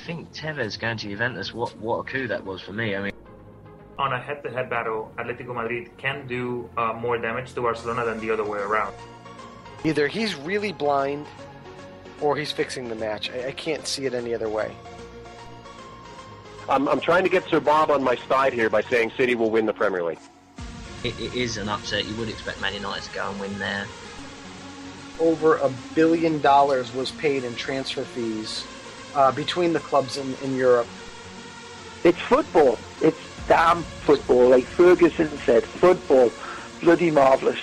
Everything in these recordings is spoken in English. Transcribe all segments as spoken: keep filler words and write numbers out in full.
think Tevez going to Juventus, what, what a coup that was for me. I mean, on a head-to-head battle, Atletico Madrid can do uh, more damage to Barcelona than the other way around. Either he's really blind or he's fixing the match. I, I can't see it any other way. I'm, I'm trying to get Sir Bob on my side here by saying City will win the Premier League. It, it is an upset. You would expect Man United to go and win there. Over a billion dollars was paid in transfer fees uh, between the clubs in, in Europe. It's football. It's damn football. Like Ferguson said, football. Bloody marvellous.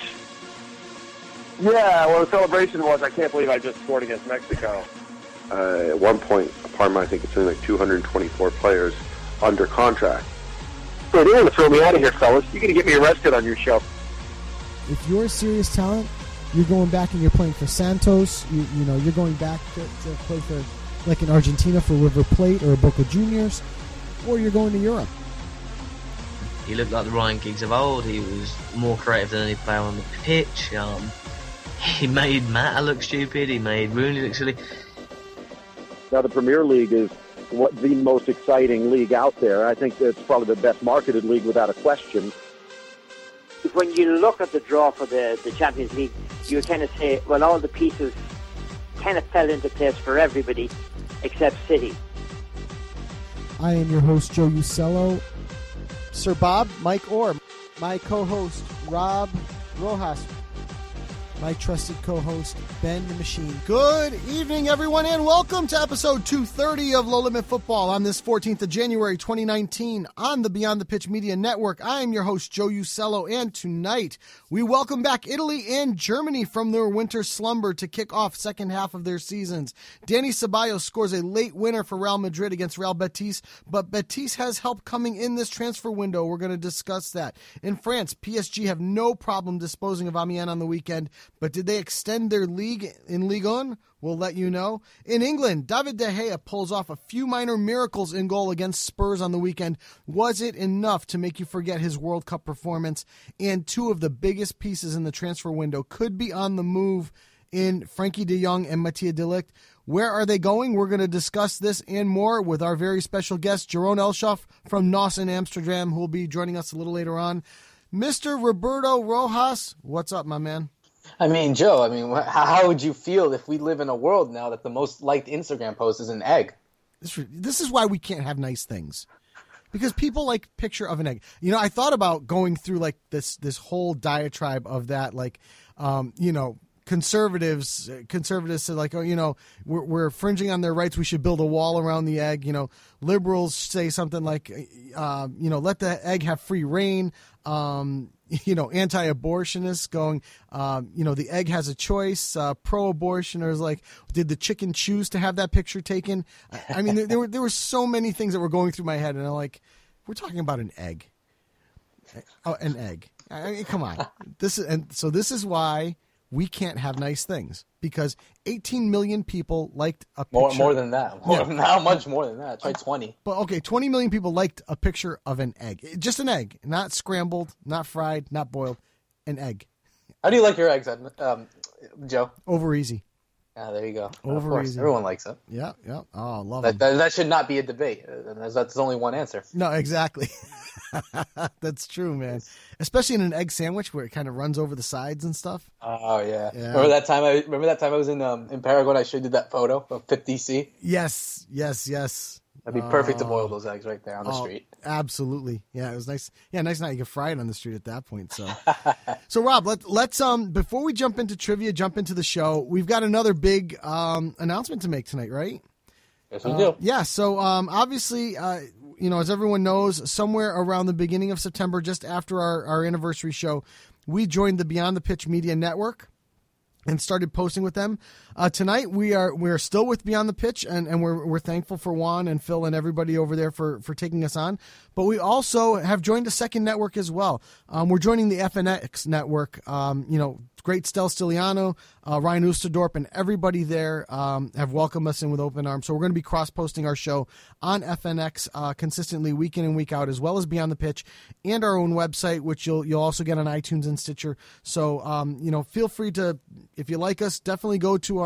Yeah, well, the celebration was, I can't believe I just scored against Mexico. Uh, at one point, Parma, I think it's only like two hundred twenty-four players under contract. So they want to throw me out of here, fellas. You're going to get me arrested on your show. If you're a serious talent, you're going back and you're playing for Santos. You, you know, you're going back to, to play for, like in Argentina, for River Plate or Boca Juniors, or you're going to Europe. He looked like the Ryan Giggs of old. He was more creative than any player on the pitch. Um, he made Mata look stupid. He made Rooney look silly. Now, the Premier League is what the most exciting league out there. I think it's probably the best marketed league without a question. When you look at the draw for the, the Champions League, you kind of say, well, all the pieces kind of fell into place for everybody except City. I am your host, Joe Usello. Sir Bob, Mike Orr, my co-host, Rob Rojas, my trusted co-host, Ben the Machine. Good evening, everyone, and welcome to episode two thirty of Low Limit Football on this fourteenth of January, twenty nineteen, on the Beyond the Pitch Media Network. I am your host, Joe Usello, and tonight we welcome back Italy and Germany from their winter slumber to kick off second half of their seasons. Dani Ceballos scores a late winner for Real Madrid against Real Betis, but Betis has help coming in this transfer window. We're going to discuss that. In France, P S G have no problem disposing of Amiens on the weekend, but did they extend their league in Ligue one? We'll let you know. In England, David De Gea pulls off a few minor miracles in goal against Spurs on the weekend. Was it enough to make you forget his World Cup performance? And two of the biggest pieces in the transfer window could be on the move in Frankie de Jong and Matthijs de Ligt. Where are they going? We're going to discuss this and more with our very special guest, Jeroen Elshoff from N O S in Amsterdam, who will be joining us a little later on. Mister Roberto Rojas, what's up, my man? I mean, Joe, I mean, how would you feel if we live in a world now that the most liked Instagram post is an egg? This, this is why we can't have nice things. Because people like picture of an egg. You know, I thought about going through like this this whole diatribe of that, like, um, you know, conservatives, conservatives said like, oh, you know, we're, we're infringing on their rights. We should build a wall around the egg. You know, liberals say something like, uh, you know, let the egg have free reign. Um, you know, anti-abortionists going, um, you know, the egg has a choice. Uh, pro-abortioners like, did the chicken choose to have that picture taken? I, I mean, there, there were there were so many things that were going through my head, and I'm like, we're talking about an egg, oh, an egg. I mean, come on, this is and so this is why we can't have nice things, because eighteen million people liked a picture. More, more than that. More, Yeah. How much more than that? Try twenty. But okay, twenty million people liked a picture of an egg. Just an egg. Not scrambled, not fried, not boiled. An egg. How do you like your eggs, um, Joe? Over easy. Ah, there you go. Over of course, easy. everyone likes it. Yeah, yeah. Oh, I love That, it. that, that should not be a debate. That's, that's only one answer. No, exactly. That's true, man. Especially in an egg sandwich where it kind of runs over the sides and stuff. Oh yeah. Yeah. Remember that time? I remember that time I was in um, in Paraguay. I showed you that photo of fifty C. Yes, yes, yes. That'd be perfect to Oh. boil those eggs right there on the Oh, street. Absolutely. Yeah, it was nice. Yeah, nice night. You could fry it on the street at that point. So, so Rob, let, let's um before we jump into trivia, jump into the show. We've got another big um announcement to make tonight, right? Yes, we Uh, do. yeah. So um obviously, uh, you know, as everyone knows, somewhere around the beginning of September, just after our our anniversary show, we joined the Beyond the Pitch Media Network and started posting with them. Uh, tonight we are we are still with Beyond the Pitch, and, and we're we're thankful for Juan and Phil and everybody over there for, for taking us on. But we also have joined a second network as well. Um, we're joining the F N X network. Um, you know, great Stel Stiliano, uh, Ryan Oosterdorp, and everybody there um, have welcomed us in with open arms. So we're going to be cross-posting our show on F N X uh, consistently week in and week out, as well as Beyond the Pitch and our own website, which you'll you'll also get on iTunes and Stitcher. So, um, you know, feel free to, if you like us, definitely go to our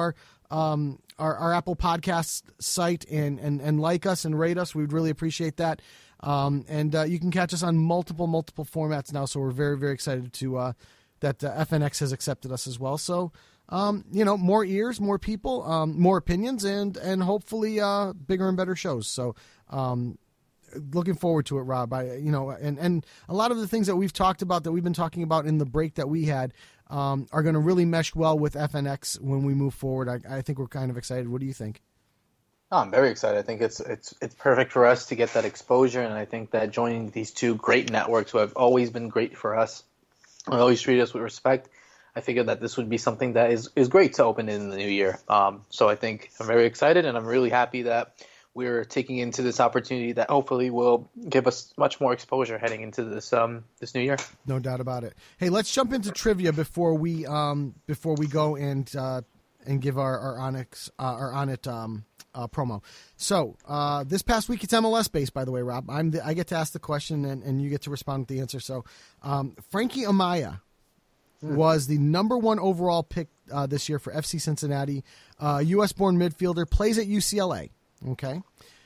um, our, our Apple Podcast site and, and, and like us and rate us. We'd really appreciate that. Um, and uh, you can catch us on multiple, multiple formats now. So we're very, very excited to uh, that uh, F N X has accepted us as well. So, um, you know, more ears, more people, um, more opinions, and and hopefully uh, bigger and better shows. So, um, looking forward to it, Rob. I, you know, and, and a lot of the things that we've talked about that we've been talking about in the break that we had um, are going to really mesh well with F N X when we move forward. I, I think we're kind of excited. What do you think? Oh, I'm very excited. I think it's it's it's perfect for us to get that exposure, and I think that joining these two great networks who have always been great for us, and always treat us with respect, I figured that this would be something that is, is great to open in the new year. Um, so I think I'm very excited, and I'm really happy that we're taking into this opportunity that hopefully will give us much more exposure heading into this um this new year. No doubt about it. Hey, let's jump into trivia before we um before we go and uh, and give our our Onyx uh, our on it um uh, promo. So uh, this past week it's M L S based, by the way, Rob. I'm the, I get to ask the question and, and you get to respond with the answer. So um, Frankie Amaya hmm. was the number one overall pick uh, this year for F C Cincinnati. Uh, U S born midfielder, plays at U C L A. Okay.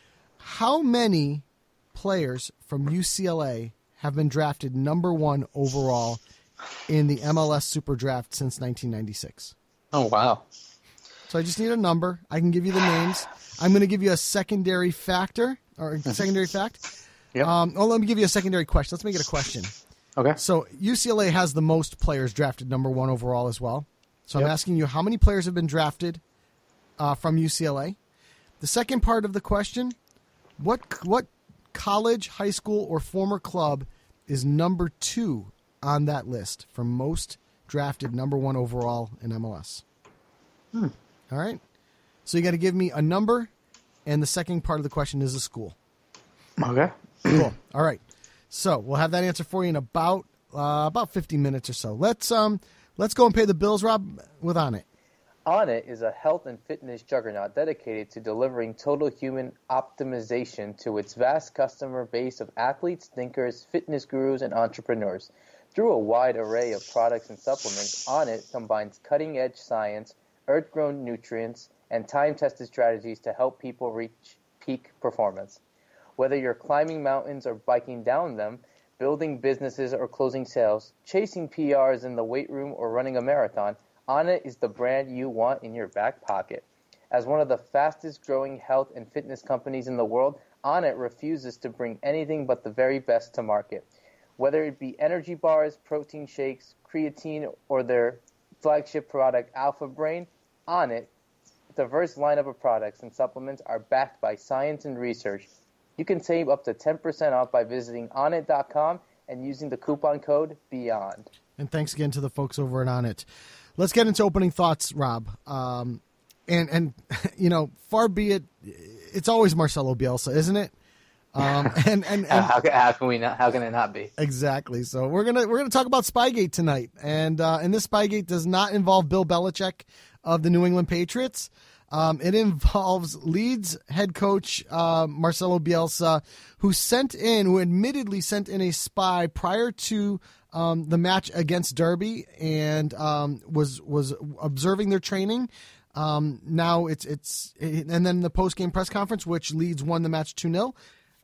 How many players from U C L A have been drafted number one overall in the M L S Super Draft since nineteen ninety-six? Oh, wow. So I just need a number. I can give you the names. I'm going to give you a secondary factor or a secondary fact. Yep. Um, oh, let me give you a secondary question. Let's make it a question. Okay. So U C L A has the most players drafted number one overall as well. So Yep. I'm asking you how many players have been drafted uh, from U C L A. The second part of the question, what what college, high school, or former club is number two on that list for most drafted number one overall in M L S? Hmm. All right. So you got to give me a number, and the second part of the question is a school. Okay. Cool. All right. So we'll have that answer for you in about uh, about fifty minutes or so. Let's um let's go and pay the bills, Rob, with On It. Onnit is a health and fitness juggernaut dedicated to delivering total human optimization to its vast customer base of athletes, thinkers, fitness gurus, and entrepreneurs. Through a wide array of products and supplements, Onnit combines cutting-edge science, earth-grown nutrients, and time-tested strategies to help people reach peak performance. Whether you're climbing mountains or biking down them, building businesses or closing sales, chasing P Rs in the weight room or running a marathon, Onnit is the brand you want in your back pocket. As one of the fastest growing health and fitness companies in the world, Onnit refuses to bring anything but the very best to market. Whether it be energy bars, protein shakes, creatine, or their flagship product, Alpha Brain, Onnit's diverse lineup of products and supplements are backed by science and research. You can save up to ten percent off by visiting onnit dot com and using the coupon code BEYOND. And thanks again to the folks over at Onnit. Let's get into opening thoughts, Rob. Um, and, and you know, far be it, it's always Marcelo Bielsa, isn't it? Um, and, and, and how, can, how can we not? How can it not be? Exactly. So we're gonna we're gonna talk about Spygate tonight, and uh, and this Spygate does not involve Bill Belichick of the New England Patriots. Um, it involves Leeds head coach uh, Marcelo Bielsa, who sent in, who admittedly sent in a spy prior to um, the match against Derby, and um, was was observing their training. Um, now it's it's and then the post game press conference, which Leeds won the match two nil.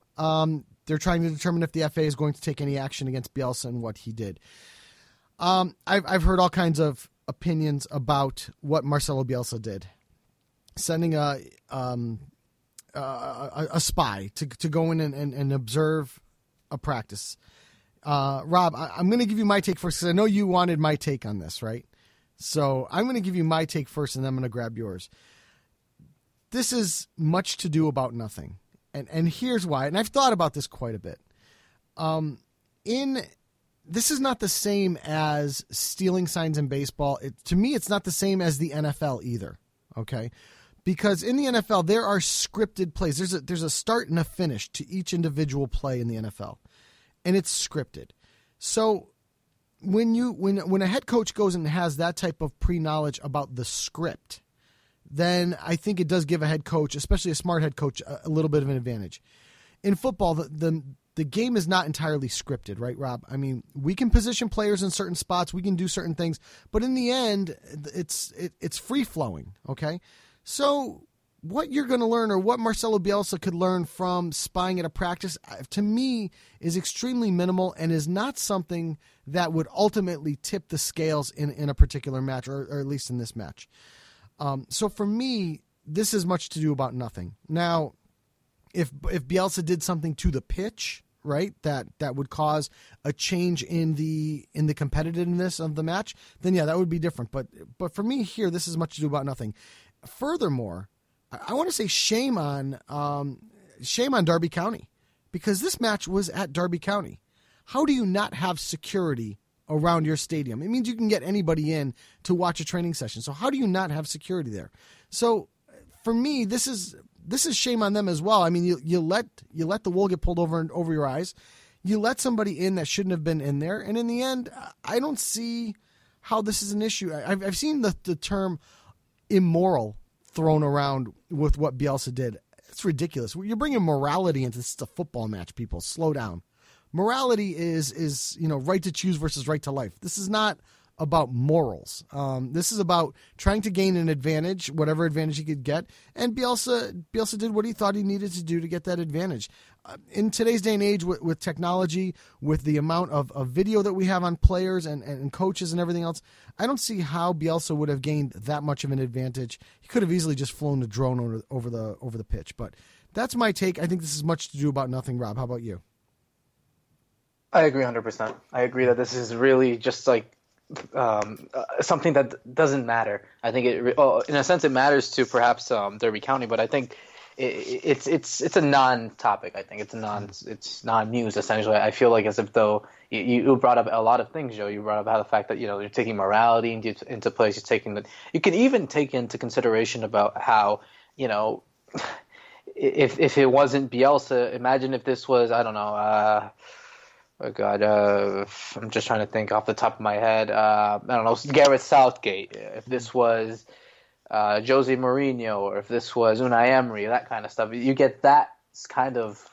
Um, they're trying to determine if the F A is going to take any action against Bielsa and what he did. Um, I've I've heard all kinds of opinions about what Marcelo Bielsa did. Sending a um, a, a spy to to go in and, and, and observe a practice. Uh, Rob, I, I'm going to give you my take first because I know you wanted my take on this, right? So I'm going to give you my take first, and then I'm going to grab yours. This is much to do about nothing, and and here's why. And I've thought about this quite a bit. Um, in this is not the same as stealing signs in baseball. It, to me, it's not the same as the N F L either. Okay. Because in the N F L, there are scripted plays. There's a there's a start and a finish to each individual play in the N F L, and it's scripted. So when you when when a head coach goes and has that type of pre-knowledge about the script, then I think it does give a head coach, especially a smart head coach, a, a little bit of an advantage. In football, the, the the game is not entirely scripted, right, Rob? I mean, we can position players in certain spots, we can do certain things, but in the end, it's it, it's free flowing. Okay, so what you're going to learn, or what Marcelo Bielsa could learn from spying at a practice, to me, is extremely minimal and is not something that would ultimately tip the scales in, in a particular match, or, or at least in this match. Um, so for me, this is much to do about nothing. Now, if if Bielsa did something to the pitch, right, that, that would cause a change in the in the competitiveness of the match, then yeah, that would be different. But but for me here, this is much to do about nothing. Furthermore, I want to say shame on um, shame on Derby County, because this match was at Derby County. How do you not have security around your stadium? It means you can get anybody in to watch a training session. So how do you not have security there? So for me, this is this is shame on them as well. I mean, you you let you let the wool get pulled over over your eyes. You let somebody in that shouldn't have been in there, and in the end, I don't see how this is an issue. I've I've seen the the term immoral thrown around with what Bielsa did. It's ridiculous. You're bringing morality into this. It's a football match, people. Slow down. Morality is, is you know, right to choose versus right to life. This is not about morals. Um, this is about trying to gain an advantage, whatever advantage he could get. And Bielsa, Bielsa did what he thought he needed to do to get that advantage. Uh, in today's day and age, with, with technology, with the amount of, of video that we have on players and, and coaches and everything else, I don't see how Bielsa would have gained that much of an advantage. He could have easily just flown the drone over, over the over the pitch. But that's my take. I think this is much to do about nothing. Rob, how about you? I agree one hundred percent. I agree that this is really just like um, uh, something that doesn't matter. I think it, oh, in a sense, it matters to perhaps um, Derby County, but I think it, it's it's it's a non-topic. I think it's a non it's non-news essentially. I feel like as if though you, you brought up a lot of things, Joe. You brought up how the fact that you know you're taking morality into into place. You're taking the you can even take into consideration about how you know if if it wasn't Bielsa, imagine if this was I don't know. Uh, Oh God, uh, I'm just trying to think off the top of my head. Uh, I don't know, Gareth Southgate. If this was uh, Jose Mourinho, or if this was Unai Emery, that kind of stuff, you get that kind of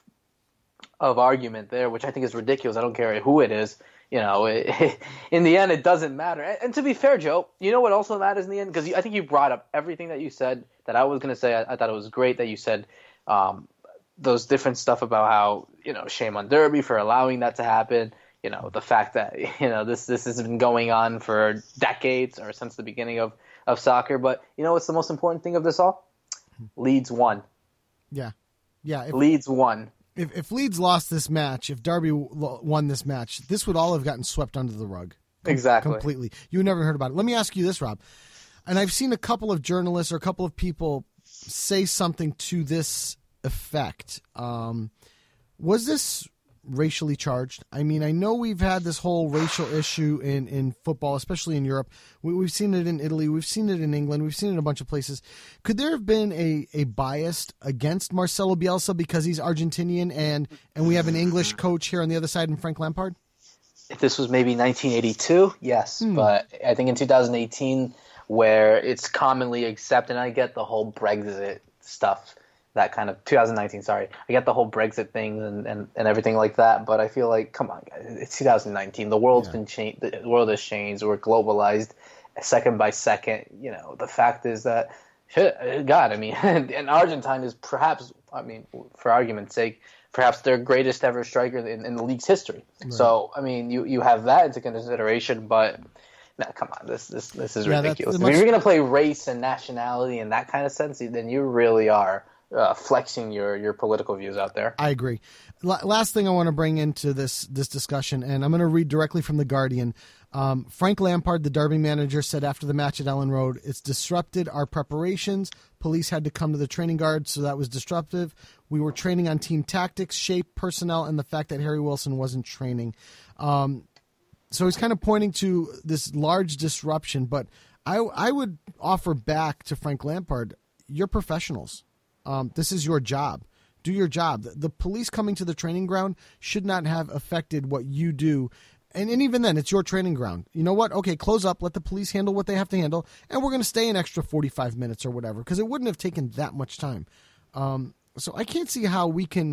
of argument there, which I think is ridiculous. I don't care who it is. You know, it, in the end, it doesn't matter. And, and to be fair, Joe, you know what also matters in the end? Because I think you brought up everything that you said that I was going to say. I, I thought it was great that you said um, those different stuff about how, you know, shame on Derby for allowing that to happen. You know, the fact that, you know, this this has been going on for decades or since the beginning of, of soccer. But you know what's the most important thing of this all? Leeds won. Yeah. Yeah. If, Leeds won. If, if Leeds lost this match, if Derby won this match, this would all have gotten swept under the rug. Com- exactly. Completely. You never heard about it. Let me ask you this, Rob. And I've seen a couple of journalists or a couple of people say something to this effect. Um, was this racially charged? I mean, I know we've had this whole racial issue in, in football, especially in Europe. We, we've seen it in Italy. We've seen it in England. We've seen it in a bunch of places. Could there have been a, a bias against Marcelo Bielsa because he's Argentinian and, and we have an English coach here on the other side in Frank Lampard? If this was maybe nineteen eighty-two, yes. Hmm. But I think in two thousand eighteen, where it's commonly accepted, and I get the whole Brexit stuff, that kind of two thousand nineteen, sorry. I get the whole Brexit thing and, and, and everything like that, but I feel like, come on, guys, it's two thousand nineteen. The world's yeah. been changed. The world has changed. We're globalized second by second. You know, the fact is that, God, I mean, and Argentine is perhaps, I mean, for argument's sake, perhaps their greatest ever striker in, in the league's history. Right. So, I mean, you, you have that into consideration, but no, come on, this this this is yeah, ridiculous. I mean, if you're going to play race and nationality in that kind of sense, then you really are Uh, flexing your, your political views out there. I agree. L- last thing I want to bring into this this discussion, and I'm going to read directly from The Guardian. Um, Frank Lampard, the Derby manager, said after the match at Ellen Road, "It's disrupted our preparations. Police had to come to the training guard, so that was disruptive. We were training on team tactics, shape, personnel, and the fact that Harry Wilson wasn't training." Um, so he's kind of pointing to this large disruption, but I, I would offer back to Frank Lampard, you're professionals. Um, this is your job. Do your job. The, the police coming to the training ground should not have affected what you do. And, and even then, it's your training ground. You know what? Okay, close up. Let the police handle what they have to handle. And we're going to stay an extra forty-five minutes or whatever, because it wouldn't have taken that much time. Um, so I can't see how we can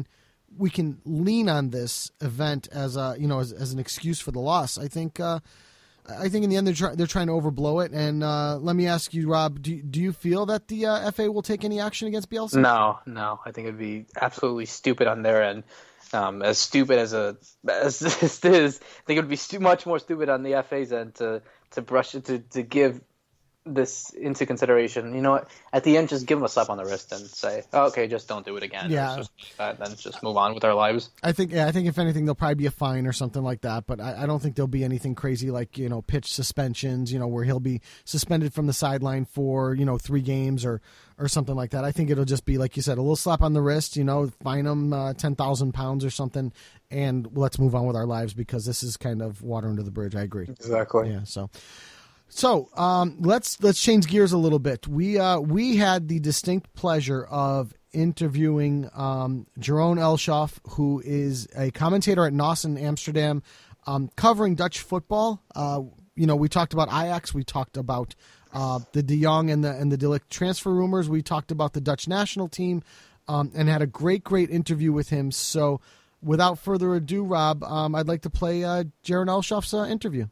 we can lean on this event as a you know as, as an excuse for the loss. I think uh, I think in the end they're try, they're trying to overblow it. And uh, let me ask you, Rob, do do you feel that the uh, F A will take any action against Bielsa? No, no. I think it'd be absolutely stupid on their end. Um, as stupid as a as this is, I think it would be stu- much more stupid on the F A's end to to brush it to to give this into consideration. You know what? At the end, just give them a slap on the wrist and say, oh, "Okay, just don't do it again." Yeah. Just, uh, then just move on with our lives. I think yeah, I think if anything, there'll probably be a fine or something like that. But I, I don't think there'll be anything crazy like you know pitch suspensions. You know where he'll be suspended from the sideline for you know three games or or something like that. I think it'll just be like you said, a little slap on the wrist. You know, fine him uh, ten thousand pounds or something, and let's move on with our lives because this is kind of water under the bridge. I agree. Exactly. Yeah. So. So um, let's let's change gears a little bit. We uh, we had the distinct pleasure of interviewing um, Jeroen Elshoff, who is a commentator at N O S in Amsterdam, um, covering Dutch football. Uh, you know, we talked about Ajax, we talked about uh, the De Jong and the and the De Ligt transfer rumors. We talked about the Dutch national team, um, and had a great great interview with him. So, without further ado, Rob, um, I'd like to play uh, Jeroen Elshoff's uh, interview.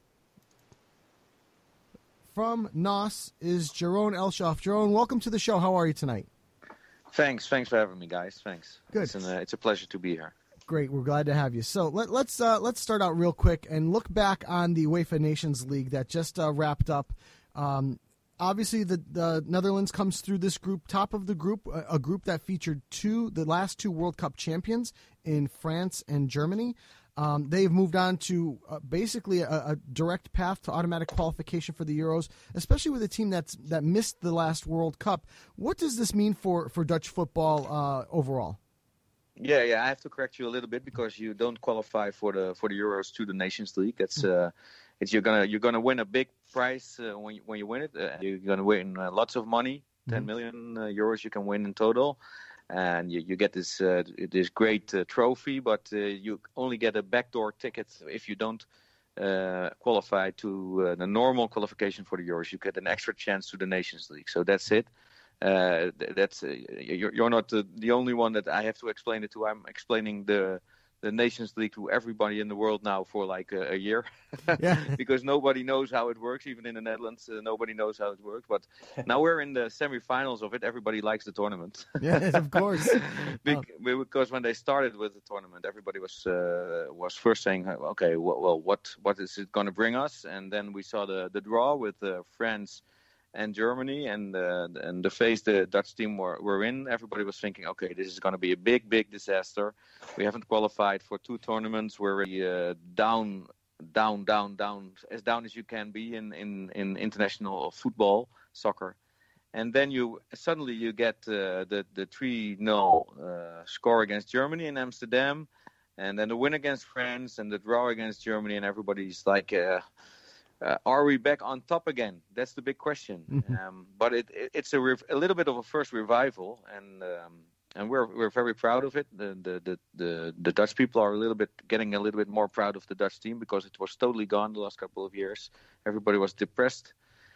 From N O S is Jeroen Elshoff. Jeroen, welcome to the show. How are you tonight? Thanks. Thanks for having me, guys. Thanks. Good. It's, an, uh, it's a pleasure to be here. Great. We're glad to have you. So let, let's uh, let's start out real quick and look back on the UEFA Nations League that just uh, wrapped up. Um, obviously, the, the Netherlands comes through this group, top of the group, a, a group that featured two, the last two World Cup champions in France and Germany. Um, they've moved on to uh, basically a, a direct path to automatic qualification for the Euros, especially with a team that's that missed the last World Cup. What does this mean for, for Dutch football uh, overall? Yeah, yeah. I have to correct you a little bit because you don't qualify for the for the Euros to the Nations League. That's uh, it's you're gonna you're gonna win a big prize uh, when you, when you win it. Uh, you're gonna win uh, lots of money, mm-hmm. ten million uh, euros you can win in total. And you, you get this uh, this great uh, trophy, but uh, you only get a backdoor ticket if you don't uh, qualify to uh, the normal qualification for the Euros. You get an extra chance to the Nations League. So that's it. Uh, that's uh, you're, you're not the, the only one that I have to explain it to. I'm explaining the the Nations League to everybody in the world now for like a, a year, yeah. because nobody knows how it works. Even in the Netherlands, uh, nobody knows how it works. But now we're in the semifinals of it. Everybody likes the tournament. Yes, of course. Be- because when they started with the tournament, everybody was uh, was first saying, "Okay, well, well what what is it going to bring us?" And then we saw the the draw with uh, France and Germany, and uh, and the phase the Dutch team were, were in. Everybody was thinking, okay, this is going to be a big, big disaster. We haven't qualified for two tournaments. We're already uh, down, down, down, down, as down as you can be in, in, in international football, soccer. And then you suddenly you get uh, the the three nil uh, score against Germany in Amsterdam, and then the win against France and the draw against Germany, and everybody's like. Uh, Uh, are we back on top again? That's the big question. Mm-hmm. Um, but it, it, it's a, rev- a little bit of a first revival, and um, and we're we're very proud of it. The, the the the the Dutch people are a little bit getting a little bit more proud of the Dutch team because it was totally gone the last couple of years. Everybody was depressed,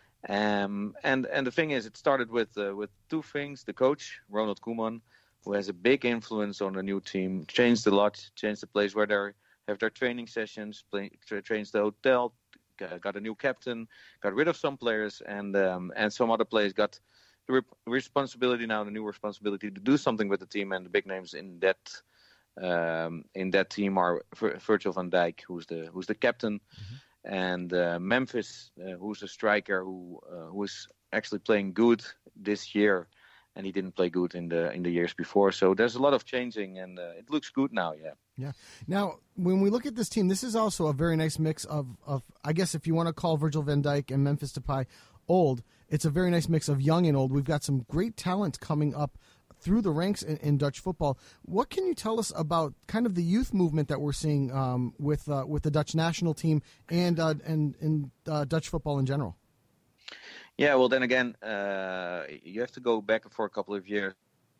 um, and and the thing is, it started with uh, with two things: the coach Ronald Koeman, who has a big influence on the new team, changed a lot, changed the place where they have their training sessions, play, tra- changed the hotel. Got a new captain, got rid of some players, and um, and some other players got the re- responsibility now, the new responsibility to do something with the team. And the big names in that um, in that team are Vir- Virgil van Dijk, who's the who's the captain, mm-hmm. and uh, Memphis, uh, who's a striker who uh, who is actually playing good this year, and he didn't play good in the in the years before. So there's a lot of changing, and uh, it looks good now. Yeah. Yeah. Now, when we look at this team, this is also a very nice mix of, of I guess if you want to call Virgil van Dijk and Memphis Depay old, it's a very nice mix of young and old. We've got some great talent coming up through the ranks in, in Dutch football. What can you tell us about kind of the youth movement that we're seeing um, with uh, with the Dutch national team and uh, and in uh, Dutch football in general? Yeah, well, then again, uh, you have to go back for a couple of years.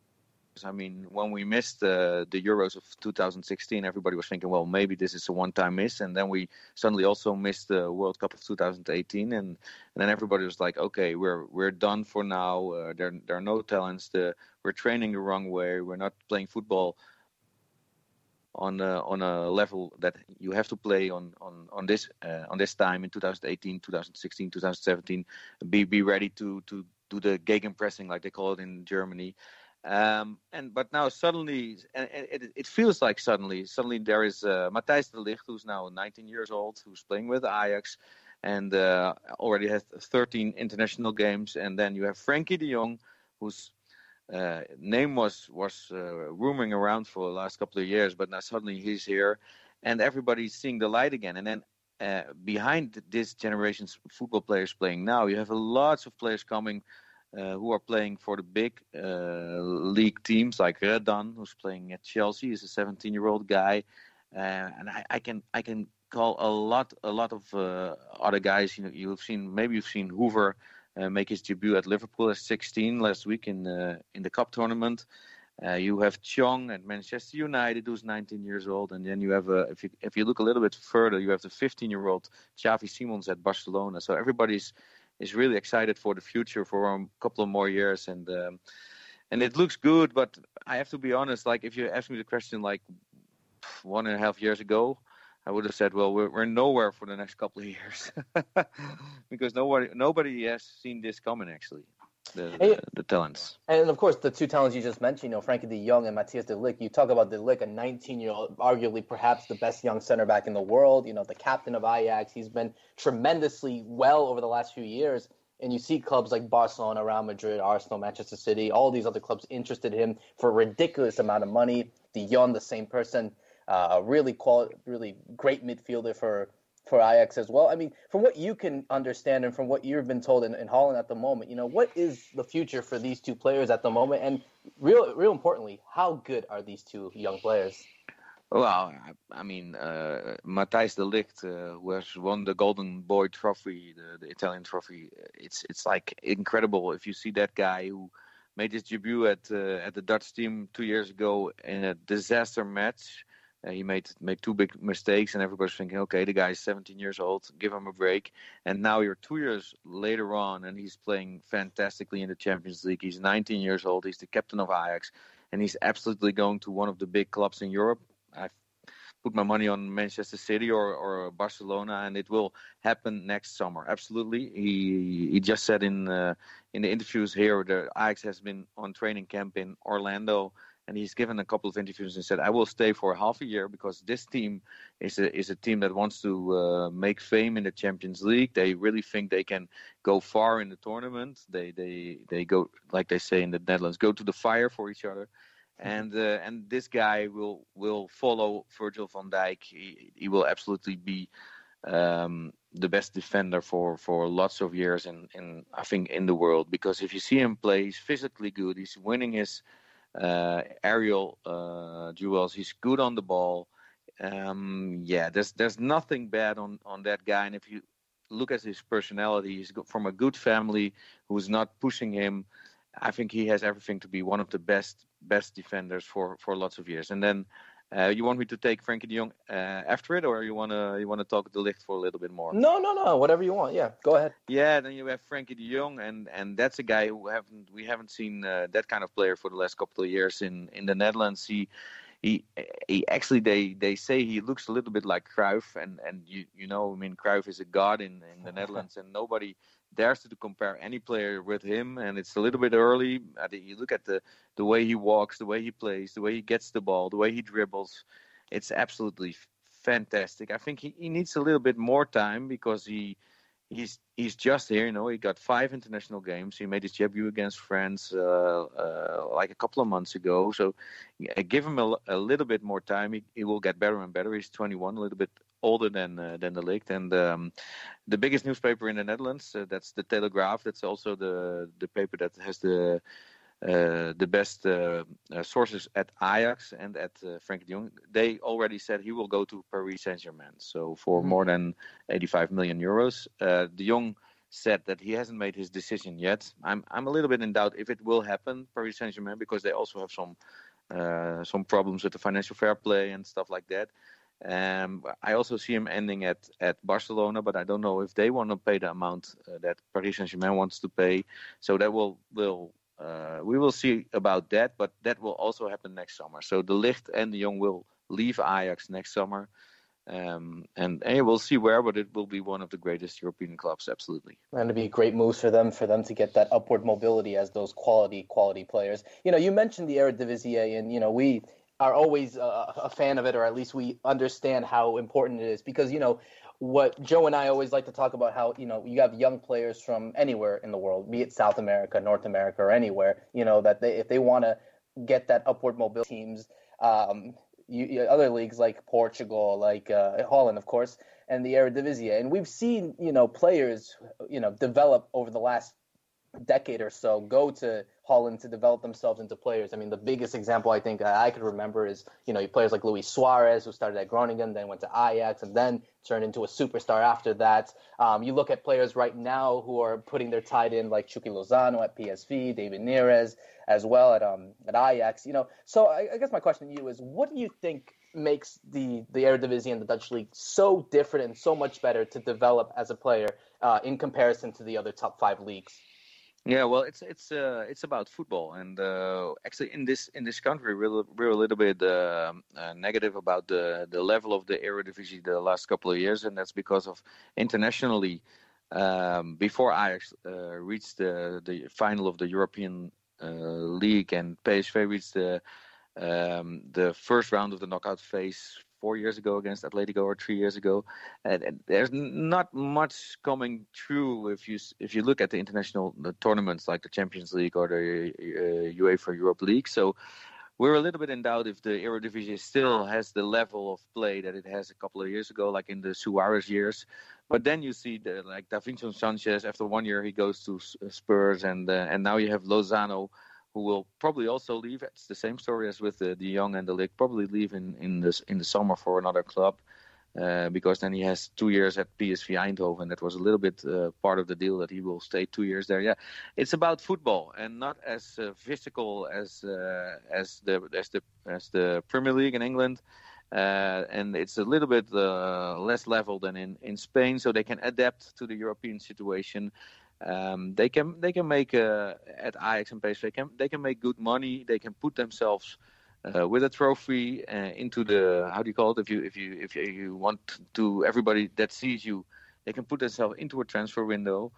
I mean, when we missed uh, the Euros of two thousand sixteen, everybody was thinking, well, maybe this is a one-time miss. And then we suddenly also missed the World Cup of two thousand eighteen. And, and then everybody was like, okay, we're we're done for now. Uh, there, there are no talents. The, we're training the wrong way. We're not playing football on uh, on a level that you have to play on on on this uh, on this time in twenty eighteen, twenty sixteen, twenty seventeen. Be be ready to to do the gegenpressing, like they call it in Germany. Um, and but now suddenly, and, and it, it feels like suddenly, suddenly there is uh, Matthijs de Ligt, who's now nineteen years old, who's playing with Ajax, and uh, already has thirteen international games. And then you have Frenkie de Jong, whose uh, name was was uh, roaming around for the last couple of years, but now suddenly he's here, and everybody's seeing the light again. And then uh, behind this generation's football players playing now, you have lots of players coming. Uh, who are playing for the big uh, league teams like Redan, who's playing at Chelsea. He's a seventeen-year-old guy, uh, and I, I can I can call a lot a lot of uh, other guys. You know, you've seen maybe you've seen Hoover uh, make his debut at Liverpool at sixteen last week in the in the Cup tournament. Uh, you have Chong at Manchester United, who's nineteen years old, and then you have uh, if you if you look a little bit further, you have the fifteen-year-old Xavi Simons at Barcelona. So everybody's is really excited for the future for a couple of more years, and um, and it looks good. But I have to be honest, like if you asked me the question like one and a half years ago, I would have said, well, we're, we're nowhere for the next couple of years because nobody nobody has seen this coming actually. The, the, the talents. And of course, the two talents you just mentioned, you know, Frenkie de Jong and Matthijs de Ligt. You talk about de Ligt, a nineteen-year-old, arguably perhaps the best young center back in the world, you know, the captain of Ajax. He's been tremendously well over the last few years. And you see clubs like Barcelona, Real Madrid, Arsenal, Manchester City, all these other clubs interested in him for a ridiculous amount of money. De Jong, the same person, uh, a really quality, really great midfielder for for Ajax as well. I mean, from what you can understand and from what you've been told in, in Holland at the moment, you know, what is the future for these two players at the moment? And real, real importantly, how good are these two young players? Well, I, I mean, uh, Matthijs de Ligt, uh, who has won the Golden Boy Trophy, the, the Italian trophy, it's it's like incredible if you see that guy who made his debut at uh, at the Dutch team two years ago in a disaster match. Uh, he made made two big mistakes, and everybody's thinking, okay, the guy's seventeen years old, give him a break. And now you're two years later on, and he's playing fantastically in the Champions League. He's nineteen years old. He's the captain of Ajax, and he's absolutely going to one of the big clubs in Europe. I've put my money on Manchester City or, or Barcelona, and it will happen next summer. Absolutely. He he just said in uh, in the interviews here that Ajax has been on training camp in Orlando. And he's given a couple of interviews and said, I will stay for half a year because this team is a, is a team that wants to uh, make fame in the Champions League. They really think they can go far in the tournament. They they, they go, like they say in the Netherlands, go to the fire for each other. And uh, and this guy will will follow Virgil van Dijk. He, he will absolutely be um, the best defender for, for lots of years in, in, I think, in the world. Because if you see him play, he's physically good. He's winning his Uh, aerial uh, duels. He's good on the ball. Um, yeah, there's there's nothing bad on, on that guy. And if you look at his personality, he's from a good family who's not pushing him. I think he has everything to be one of the best best defenders for, for lots of years. And then uh, you want me to take Frenkie de Jong uh, after it, or you wanna you wanna talk de Ligt for a little bit more? No, no, no. Whatever you want. Yeah, go ahead. Yeah, then you have Frenkie de Jong, and, and that's a guy who haven't we haven't seen uh, that kind of player for the last couple of years in, in the Netherlands. He he he actually they, they say he looks a little bit like Cruyff, and, and you you know I mean Cruyff is a god in, in the Netherlands, and nobody dares to compare any player with him. And it's a little bit early. You look at the, the way he walks, the way he plays, the way he gets the ball, the way he dribbles. It's absolutely fantastic. I think he, he needs a little bit more time because he he's he's just here. You know, he got five international games. He made his debut against France uh, uh, like a couple of months ago. So uh, give him a, a little bit more time. He, he will get better and better. He's twenty-one, a little bit older than uh, than de Ligt. And um, the biggest newspaper in the Netherlands, uh, that's the Telegraaf. That's also the the paper that has the uh, the best uh, uh, sources at Ajax and at uh, Frenkie de Jong. They already said he will go to Paris Saint-Germain. So for mm-hmm. more than eighty-five million euros. Uh, de Jong said that he hasn't made his decision yet. I'm I'm a little bit in doubt if it will happen, Paris Saint-Germain, because they also have some uh, some problems with the financial fair play and stuff like that. Um, I also see him ending at, at Barcelona, but I don't know if they want to pay the amount uh, that Paris Saint-Germain wants to pay. So that will will uh, we will see about that, but that will also happen next summer. So de Ligt and de Jong will leave Ajax next summer. Um, and, and we'll see where, but it will be one of the greatest European clubs, absolutely. And it'd be great moves for them, for them to get that upward mobility as those quality, quality players. You know, you mentioned the Eredivisie, and, you know, we are always uh, a fan of it, or at least we understand how important it is. Because, you know, what Joe and I always like to talk about, how, you know, you have young players from anywhere in the world, be it South America, North America, or anywhere, you know, that they, if they want to get that upward mobility, teams, um, You, you, other leagues like Portugal, like uh, Holland, of course, and the Eredivisie. And we've seen, you know, players, you know, develop over the last decade or so, go to Holland to develop themselves into players. I mean, the biggest example I think I could remember is, you know, players like Luis Suarez, who started at Groningen, then went to Ajax, and then turned into a superstar after that. Um, you look at players right now who are putting their tide in, like Chucky Lozano at P S V, David Neres as well at um at Ajax. You know, so I, I guess my question to you is, what do you think makes the the Eredivisie and the Dutch league so different and so much better to develop as a player uh, in comparison to the other top five leagues? Yeah, well, it's it's uh, it's about football, and uh, actually in this in this country we're, we're a little bit uh, uh, negative about the the level of the Eredivisie the last couple of years, and that's because of internationally um, before Ajax uh, reached the the final of the European uh, League and P S V reached the um, the first round of the knockout phase four years ago against Atletico, or three years ago, and, and there's not much coming through if you if you look at the international the tournaments like the Champions League or the uh, UEFA Europa League. So we're a little bit in doubt if the Eredivisie still has the level of play that it has a couple of years ago, like in the Suarez years. But then you see the, like Davinson Sanchez, after one year he goes to Spurs, and uh, and now you have Lozano, who will probably also leave. It's the same story as with the, the Jong and the Ligt, probably leave in, in, the, in the summer for another club, uh, because then he has two years at P S V Eindhoven. That was a little bit uh, part of the deal, that he will stay two years there. Yeah, it's about football and not as uh, physical as uh, as the as the as the Premier League in England. Uh, and it's a little bit uh, less level than in, in Spain, so they can adapt to the European situation. Um, they can they can make uh, at Ajax and P S V, they can they can make good money. They can put themselves uh, with a trophy uh, into the, how do you call it? If you if you if you want to, everybody that sees you, they can put themselves into a transfer window.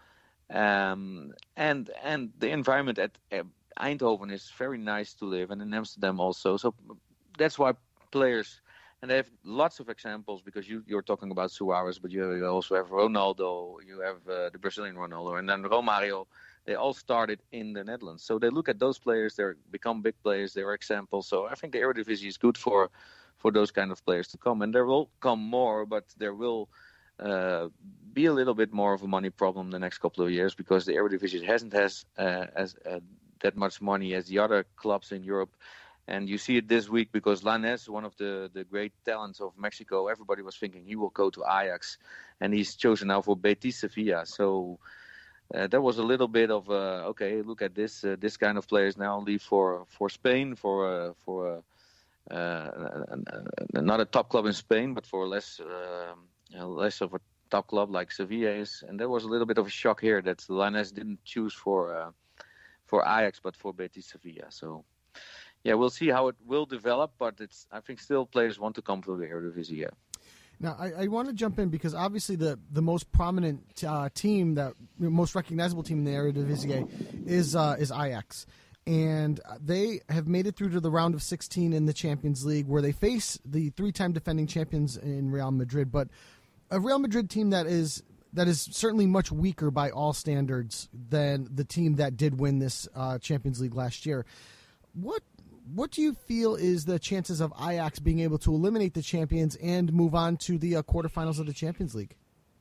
Um, and and the environment at uh, Eindhoven is very nice to live, and in Amsterdam also. So that's why players. And they have lots of examples, because you, you're talking about Suarez, but you also have Ronaldo, you have uh, the Brazilian Ronaldo, and then Romario. They all started in the Netherlands. So they look at those players, they become big players, they're examples. So I think the Eredivisie is good for, for those kind of players to come. And there will come more, but there will uh, be a little bit more of a money problem the next couple of years, because the Eredivisie hasn't has uh, as uh, that much money as the other clubs in Europe. And you see it this week, because Lainez, one of the, the great talents of Mexico, everybody was thinking he will go to Ajax, and he's chosen now for Betis Sevilla. So uh, that was a little bit of uh, okay, look at this uh, this kind of players now leave for for Spain, for uh, for uh, uh, not a top club in Spain, but for less uh, less of a top club like Sevilla is. And there was a little bit of a shock here that Lainez didn't choose for uh, for Ajax, but for Betis Sevilla. So. Yeah, we'll see how it will develop, but it's I think still players want to come to the Eredivisie. Yeah. Now, I, I want to jump in because obviously the, the most prominent uh, team, that most recognizable team in the Eredivisie is uh, is Ajax, and they have made it through to the round of sixteen in the Champions League, where they face the three-time defending champions in Real Madrid, but a Real Madrid team that is that is certainly much weaker by all standards than the team that did win this uh, Champions League last year. What What do you feel is the chances of Ajax being able to eliminate the champions and move on to the uh, quarterfinals of the Champions League?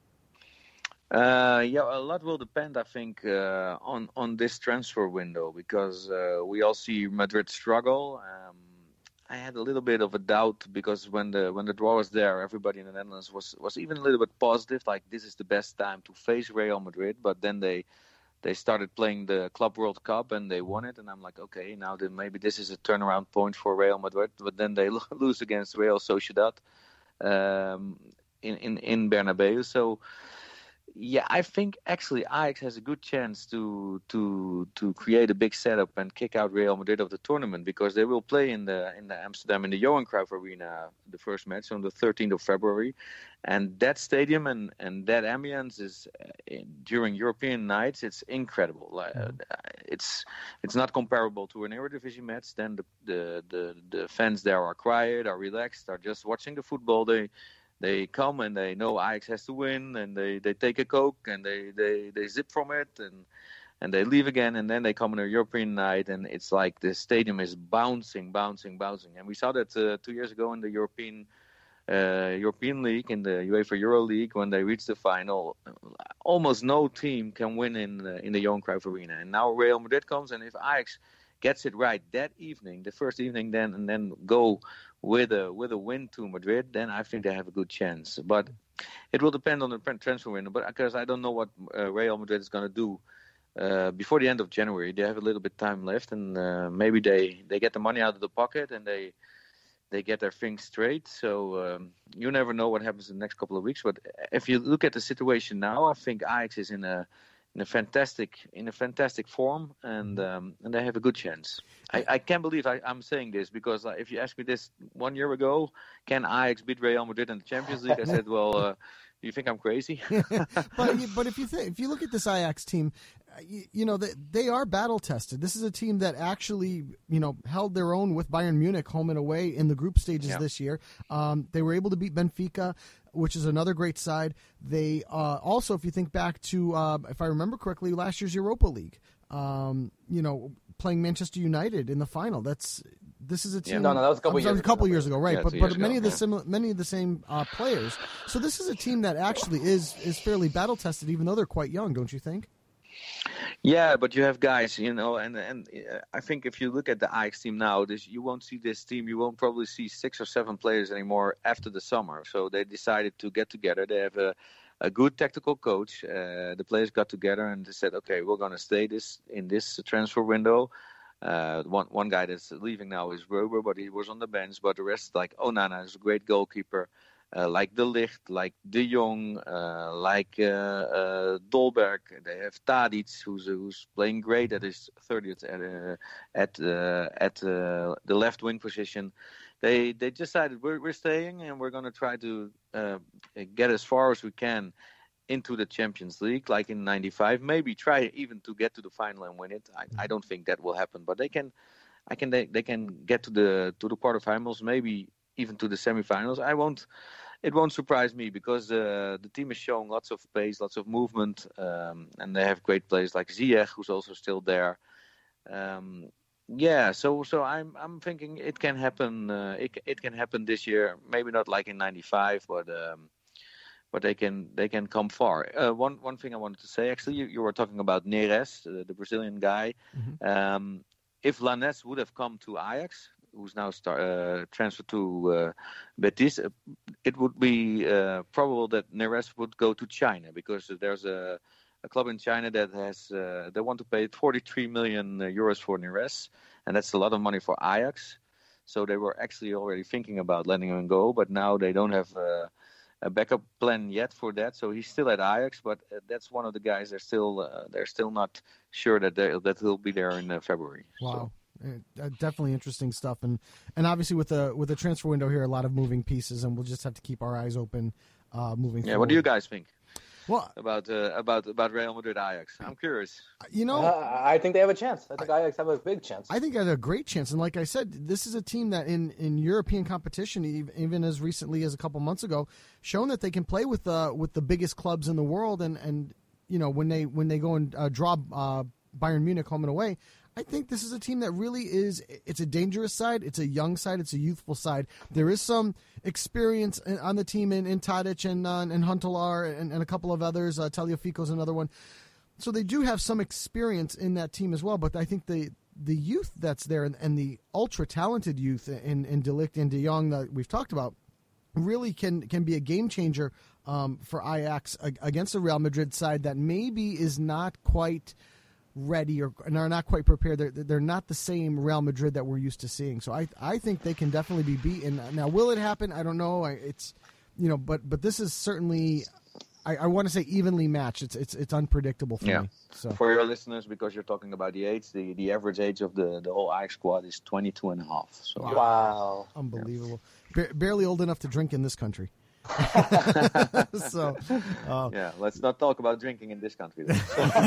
Uh, yeah, a lot will depend, I think, uh, on on this transfer window, because uh, we all see Madrid struggle. Um, I had a little bit of a doubt, because when the when the draw was there, everybody in the Netherlands was was even a little bit positive, like this is the best time to face Real Madrid. But then they. They started playing the Club World Cup and they won it, and I'm like, okay, now then maybe this is a turnaround point for Real Madrid. But then they lose against Real Sociedad um, in, in in Bernabeu. So Yeah, I think actually Ajax has a good chance to to to create a big setup and kick out Real Madrid of the tournament, because they will play in the in the Amsterdam in the Johan Cruyff Arena the first match on the thirteenth of February, and that stadium and, and that ambience is uh, during European nights, it's incredible. Uh, it's it's not comparable to an Eredivisie match. Then the, the the the fans there are quiet, are relaxed, are just watching the football. They They come and they know Ajax has to win, and they, they take a Coke and they, they, they zip from it, and and they leave again, and then they come on a European night, and it's like the stadium is bouncing, bouncing, bouncing. And we saw that uh, two years ago in the European uh, European League, in the UEFA Euro League, when they reached the final. Almost no team can win in uh, in the Johan Cruyff Arena, and now Real Madrid comes, and if Ajax gets it right that evening, the first evening, then and then go with a with a win to Madrid, then I think they have a good chance. But it will depend on the transfer window. But because I don't know what uh, Real Madrid is going to do uh, before the end of January, they have a little bit time left, and uh, maybe they, they get the money out of the pocket and they they get their things straight. So um, you never know what happens in the next couple of weeks. But if you look at the situation now, I think Ajax is in a in a fantastic in a fantastic form, and um, and they have a good chance. I, I can't believe I, I'm saying this, because uh, if you asked me this one year ago, can Ajax beat Real Madrid in the Champions League? I said, well, uh, do you think I'm crazy? but but if you th- if you look at this Ajax team, you, you know they, they are battle tested. This is a team that actually you know held their own with Bayern Munich home and away in the group stages yeah. this year. Um, they were able to beat Benfica, which is another great side. They uh, also, if you think back to, uh, if I remember correctly, last year's Europa League, um, you know, playing Manchester United in the final. That's this is a team. Yeah. No, no, that was a couple was years a couple ago. years ago, right? Yeah, but two but years many ago, of the yeah. similar, many of the same uh, players. So this is a team that actually is is fairly battle tested, even though they're quite young, don't you think? Yeah, but you have guys, you know, and and uh, I think if you look at the Ajax team now, this you won't see this team. You won't probably see six or seven players anymore after the summer. So they decided to get together. They have a, a good tactical coach. Uh, the players got together and they said, okay, we're going to stay this in this transfer window. Uh, one one guy that's leaving now is Rober, but he was on the bench. But the rest, like Onana, is a great goalkeeper. Uh, like De Ligt, like De Jong, uh, like uh, uh, Dolberg. They have Tadic, who's who's playing great at his thirtieth at uh, at uh, at uh, the left wing position. They they decided we're we're staying, and we're going to try to uh, get as far as we can into the Champions League, like in ninety-five. Maybe try even to get to the final and win it. I, I don't think that will happen, but they can. I can they, they can get to the to the quarterfinals, maybe even to the semifinals. I won't. It won't surprise me, because uh, the team is showing lots of pace, lots of movement, um, and they have great players like Ziyech, who's also still there. Um, yeah, so so I'm I'm thinking it can happen. Uh, it it can happen this year. Maybe not like in ninety-five, but um, but they can they can come far. Uh, one one thing I wanted to say, actually, you, you were talking about Neres, uh, the Brazilian guy. Mm-hmm. Um, if Lanes would have come to Ajax, who's now start, uh, transferred to uh, Betis, uh, it would be uh, probable that Neres would go to China, because there's a, a club in China that has uh, they want to pay forty-three million euros for Neres, and that's a lot of money for Ajax. So they were actually already thinking about letting him go, but now they don't have uh, a backup plan yet for that. So he's still at Ajax, but uh, that's one of the guys. They're still uh, they're still not sure that they, that he'll be there in uh, February. Wow. So. Uh, definitely interesting stuff, and and obviously with the with the transfer window here, a lot of moving pieces, and we'll just have to keep our eyes open uh, moving yeah, forward. What do you guys think? Well, about uh, about about Real Madrid Ajax, I'm curious. You know, uh, I think they have a chance. I think I, Ajax have a big chance. I think they have a great chance, and like I said, this is a team that in, in European competition, even as recently as a couple months ago, shown that they can play with uh, with the biggest clubs in the world, and, and you know when they when they go and uh, draw uh, Bayern Munich home and away. I think this is a team that really is, it's a dangerous side, it's a young side, it's a youthful side. There is some experience on the team in, in Tadic and, uh, and Huntelaar and, and a couple of others, uh, Tagliafico's another one. So they do have some experience in that team as well, but I think the the youth that's there and, and the ultra-talented youth in, in De Ligt and De Jong that we've talked about really can, can be a game changer um, for Ajax against a Real Madrid side that maybe is not quite ready or and are not quite prepared. They're, they're not the same Real Madrid that we're used to seeing. So I I think they can definitely be beaten. Now, will it happen? I don't know. It's, you know, but but this is certainly, I, I want to say evenly matched. It's it's it's unpredictable for Yeah. me. So For your listeners, because you're talking about the age, the, the average age of the, the whole Ajax squad is twenty-two and a half. So Wow. unbelievable. Ba- barely old enough to drink in this country. so, uh, yeah, let's not talk about drinking in this country. Then.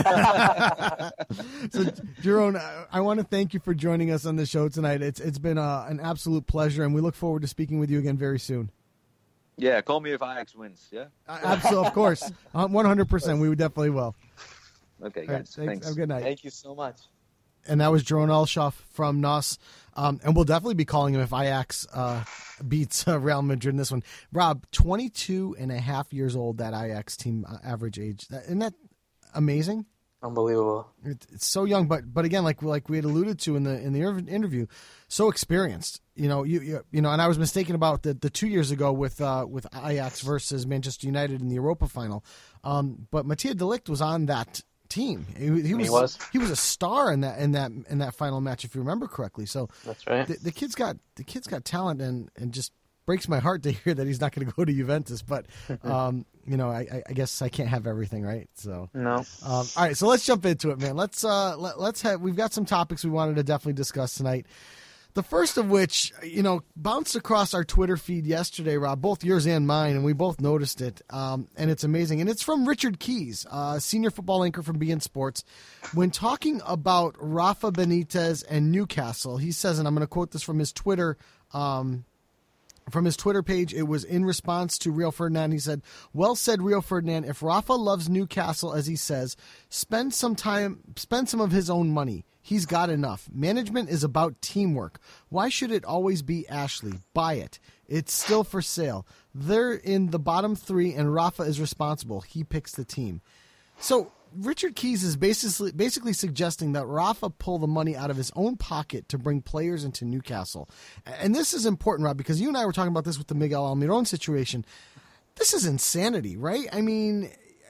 so Jeroen, I, I want to thank you for joining us on the show tonight. It's it's been uh, an absolute pleasure, and we look forward to speaking with you again very soon. Yeah, call me if Ajax wins. Yeah. Uh, absolutely, of course, one hundred percent. We would definitely will. Okay, All right, guys. thanks. Thanks. Have a good night. Thank you so much. And that was Jeroen Elshoff from N O S. Um, and we'll definitely be calling him if Ajax uh, beats uh, Real Madrid in this one. Rob, twenty-two and a half years old, that Ajax team uh, average age. That, isn't that amazing? Unbelievable. It, it's so young, but but again, like like we had alluded to in the in the interview, so experienced. You know, you you, you know, and I was mistaken about the, the two years ago with uh, with Ajax versus Manchester United in the Europa final. Um, but Matthijs de Ligt was on that team. He, he was, He was. he was a star in that in that in that final match, if you remember correctly. So That's right. the, the kid's got the kid's got talent, and, and just breaks my heart to hear that he's not going to go to Juventus. But um, you know, I, I guess I can't have everything, right? So No. um, all right, so let's jump into it, man. Let's uh, let, let's have we've got some topics we wanted to definitely discuss tonight. The first of which, you know, bounced across our Twitter feed yesterday, Rob, both yours and mine, and we both noticed it, um, and it's amazing. And it's from Richard Keys, uh, senior football anchor from B N Sports. When talking about Rafa Benitez and Newcastle, he says, and I'm going to quote this from his Twitter um, from his Twitter page, it was in response to Rio Ferdinand. He said, well said, Rio Ferdinand. If Rafa loves Newcastle, as he says, spend some time, spend some of his own money. He's got enough. Management is about teamwork. Why should it always be Ashley? Buy it. It's still for sale. They're in the bottom three, and Rafa is responsible. He picks the team. So Richard Keys is basically basically suggesting that Rafa pull the money out of his own pocket to bring players into Newcastle. And this is important, Rob, because you and I were talking about this with the Miguel Almiron situation. This is insanity, right? I mean,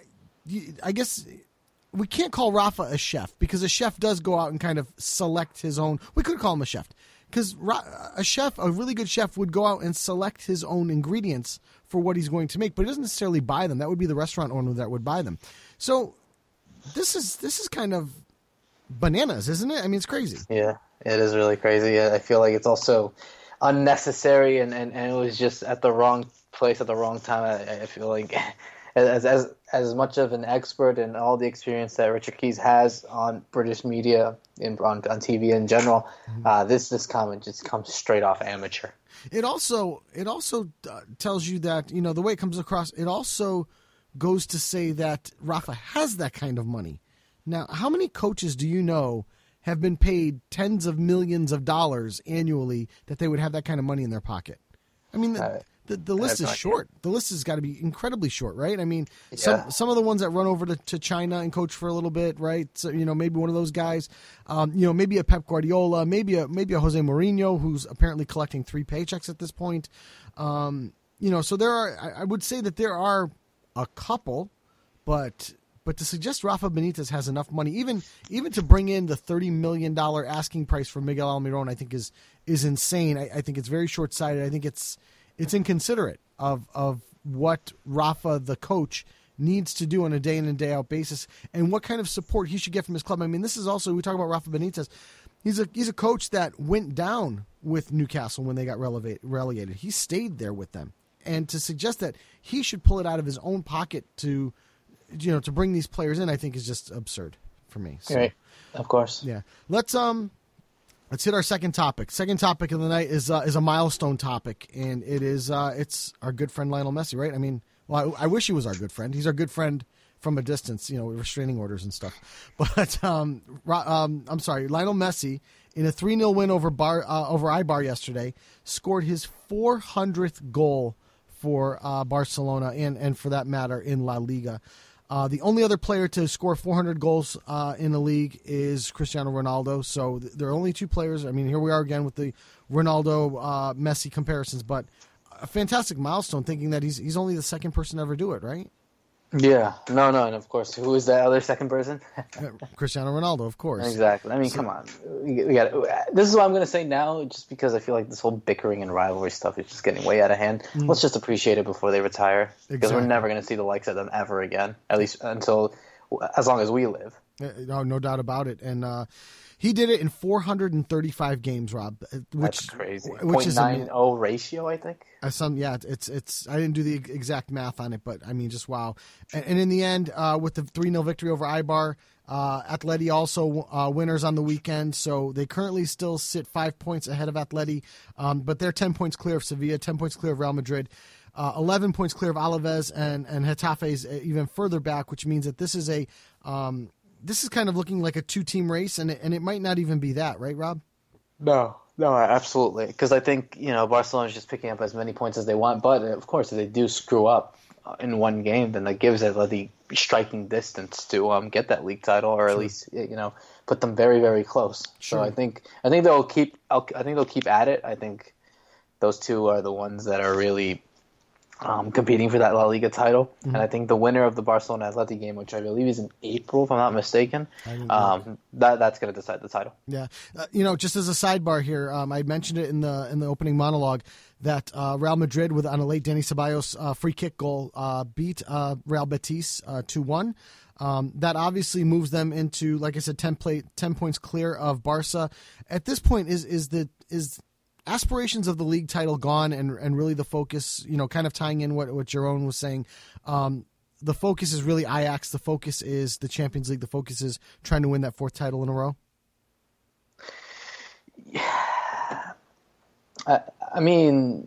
I guess we can't call Rafa a chef, because a chef does go out and kind of select his own. We could call him a chef, because a chef, a really good chef, would go out and select his own ingredients for what he's going to make, but he doesn't necessarily buy them. That would be the restaurant owner that would buy them. So this is this is kind of bananas, isn't it? I mean, it's crazy. Yeah, it is really crazy. I feel like it's also unnecessary, and, and, and it was just at the wrong place at the wrong time. I, I feel like as as as much of an expert and all the experience that Richard Keys has on British media, in, on on T V in general, mm-hmm. uh, this this comment just comes straight off amateur. It also it also uh, tells you that, you know, the way it comes across, it also goes to say that Rafa has that kind of money. Now, how many coaches do you know have been paid tens of millions of dollars annually that they would have that kind of money in their pocket? I mean, the, Uh, the, the list is not short. The list has got to be incredibly short, right? I mean, Yeah. some some of the ones that run over to, to China and coach for a little bit, right? So, you know, maybe one of those guys. Um, you know, maybe a Pep Guardiola, maybe a maybe a Jose Mourinho, who's apparently collecting three paychecks at this point. Um, you know, so there are. I, I would say that there are a couple, but but to suggest Rafa Benitez has enough money, even even to bring in the thirty million dollar asking price for Miguel Almiron, I think is is insane. I, I think it's very short sighted. I think it's it's inconsiderate of of what Rafa, the coach, needs to do on a day in and day out basis, and what kind of support he should get from his club. I mean, this is also, we talk about Rafa Benitez. He's a he's a coach that went down with Newcastle when they got relevate, relegated. He stayed there with them, and to suggest that he should pull it out of his own pocket to, you know, to bring these players in, I think is just absurd for me. So, Right, of course. yeah, let's um. Let's hit our second topic. Second topic of the night is uh, is a milestone topic, and it is uh, it's our good friend Lionel Messi, right? I mean, well, I, I wish he was our good friend. He's our good friend from a distance, you know, restraining orders and stuff. But um, um, I'm sorry, Lionel Messi, in a three nil win over Bar uh, over Eibar yesterday, scored his four hundredth goal for uh, Barcelona, and and for that matter in La Liga. Uh, the only other player to score four hundred goals uh, in the league is Cristiano Ronaldo. So th- there are only two players. I mean, here we are again with the Ronaldo uh, Messi comparisons, but a fantastic milestone, thinking that he's he's only the second person to ever do it, right? Yeah, no, no, and of course, who is that other second person? Cristiano Ronaldo, of course. Exactly. I mean, so, come on. We, we got. This is what I'm going to say now, just because I feel like this whole bickering and rivalry stuff is just getting way out of hand. Mm. Let's just appreciate it before they retire, because exactly. we're never going to see the likes of them ever again, at least until as long as we live. No, no doubt about it, and. uh He did it in four hundred thirty-five games, Rob. Which, That's crazy. Which point is nine oh ratio, I think. Uh, some, yeah, it's it's. I didn't do the exact math on it, but I mean, just wow. And, and in the end, uh, with the three nil victory over Eibar, uh, Atleti also uh, winners on the weekend. So they currently still sit five points ahead of Atleti, um, but they're ten points clear of Sevilla, ten points clear of Real Madrid. Uh, eleven points clear of Alaves, and and Getafe is even further back, which means that this is a um, this is kind of looking like a two-team race, and it, and it might not even be that, right, Rob? No, no, absolutely. Because I think, you know, Barcelona's just picking up as many points as they want, but of course, if they do screw up in one game, then that gives it the striking distance to um, get that league title, or at sure. least, you know, put them very, very close. Sure. So I think I think they'll keep I think they'll keep at it. I think those two are the ones that are really Um, competing for that La Liga title. Mm-hmm. And I think the winner of the Barcelona Atleti game, which I believe is in April, if I'm not mistaken, um, that that's going to decide the title. Yeah. Uh, you know, just as a sidebar here, um, I mentioned it in the in the opening monologue that uh, Real Madrid, with on a late Dani Ceballos uh, free kick goal, uh, beat uh, Real Betis uh, two one. Um, that obviously moves them into, like I said, ten, play, ten points clear of Barca. At this point, is is the is aspirations of the league title gone, and and really the focus, you know, kind of tying in what, what Jerome was saying, um, the focus is really Ajax, the focus is the Champions League, the focus is trying to win that fourth title in a row? Yeah. I, I mean...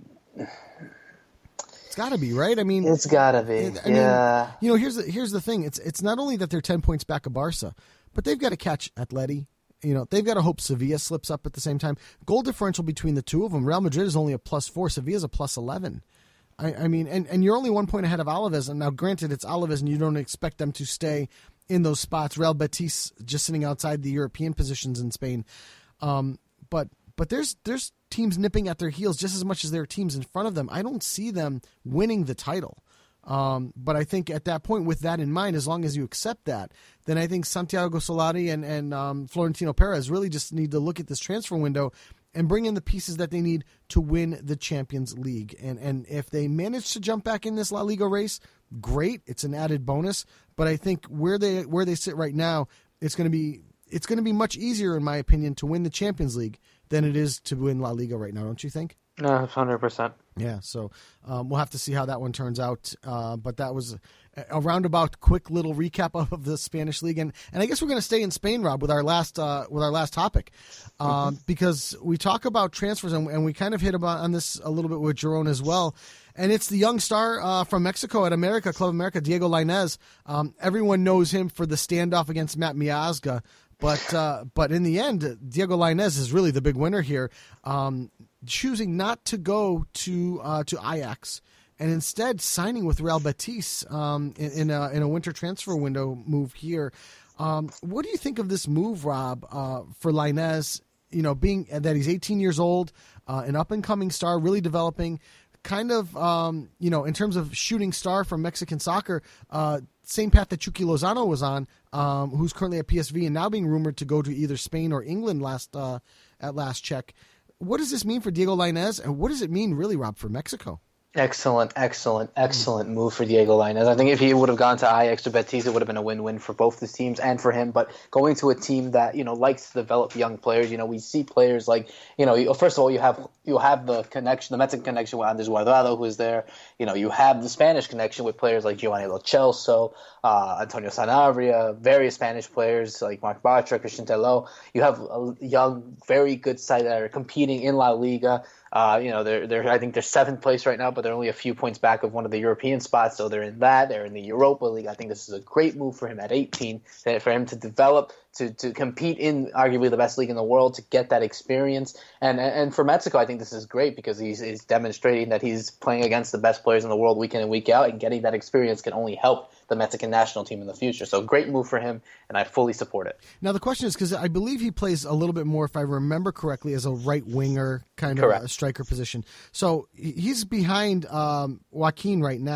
It's got to be, right? I mean... It's got to be, I yeah. Mean, you know, here's the, here's the thing. It's, it's not only that they're ten points back of Barca, but they've got to catch Atleti. You know, they've got to hope Sevilla slips up at the same time. Goal differential between the two of them, Real Madrid is only a plus four, Sevilla's a plus eleven. I, I mean, and, and you're only one point ahead of Alaves. And now, granted, it's Alaves, and you don't expect them to stay in those spots. Real Betis just sitting outside the European positions in Spain. Um, but but there's there's teams nipping at their heels just as much as there are teams in front of them. I don't see them winning the title. Um, but I think at that point, with that in mind, as long as you accept that, then I think Santiago Solari and, and um, Florentino Perez really just need to look at this transfer window and bring in the pieces that they need to win the Champions League. And and if they manage to jump back in this La Liga race, great. It's an added bonus. But I think where they where they sit right now, it's going to be it's going to be much easier, in my opinion, to win the Champions League than it is to win La Liga right now. Don't you think? No, one hundred percent. Yeah, so um, we'll have to see how that one turns out. Uh, but that was a roundabout, quick little recap of the Spanish league, and, and I guess we're going to stay in Spain, Rob, with our last uh, with our last topic, um, mm-hmm. because we talk about transfers, and, and we kind of hit about on this a little bit with Jerome as well. And it's the young star uh, from Mexico at America, Club America, Diego Lainez. Um, everyone knows him for the standoff against Matt Miazga. But uh, but in the end, Diego Lainez is really the big winner here, um, choosing not to go to uh, to Ajax and instead signing with Real Betis um, in, in, a, in a winter transfer window move here. Um, what do you think of this move, Rob, uh, for Lainez? You know, being that he's eighteen years old, uh, an up and coming star, really developing. Kind of, um, you know, in terms of shooting star from Mexican soccer, uh, same path that Chucky Lozano was on, um, who's currently at P S V and now being rumored to go to either Spain or England last uh, at last check. What does this mean for Diego Lainez, and what does it mean, really, Rob, for Mexico? Excellent, excellent, excellent move for Diego Lainez. I think if he would have gone to Ajax or Betis, it would have been a win-win for both the teams and for him. But going to a team that, you know, likes to develop young players, you know, we see players like, you know, first of all, you have you have the connection, the Mexican connection with Andres Guardado, who is there. You know, you have the Spanish connection with players like Giovanni Lo Celso, uh, Antonio Sanabria, various Spanish players like Marc Bartra, Christian Tello. You have a young, very good side that are competing in La Liga. Uh, you know, they're, they're, I think they're seventh place right now, but they're only a few points back of one of the European spots. So they're in that. They're in the Europa League. I think this is a great move for him at eighteen, for him to develop, to, to compete in arguably the best league in the world, to get that experience. And and for Mexico, I think this is great because he's, he's demonstrating that he's playing against the best players in the world week in and week out, and getting that experience can only help the Mexican national team in the future. So great move for him, and I fully support it. Now the question is, because I believe he plays a little bit more, if I remember correctly, as a right winger kind of Correct. a striker position. So he's behind um, Joaquin right now.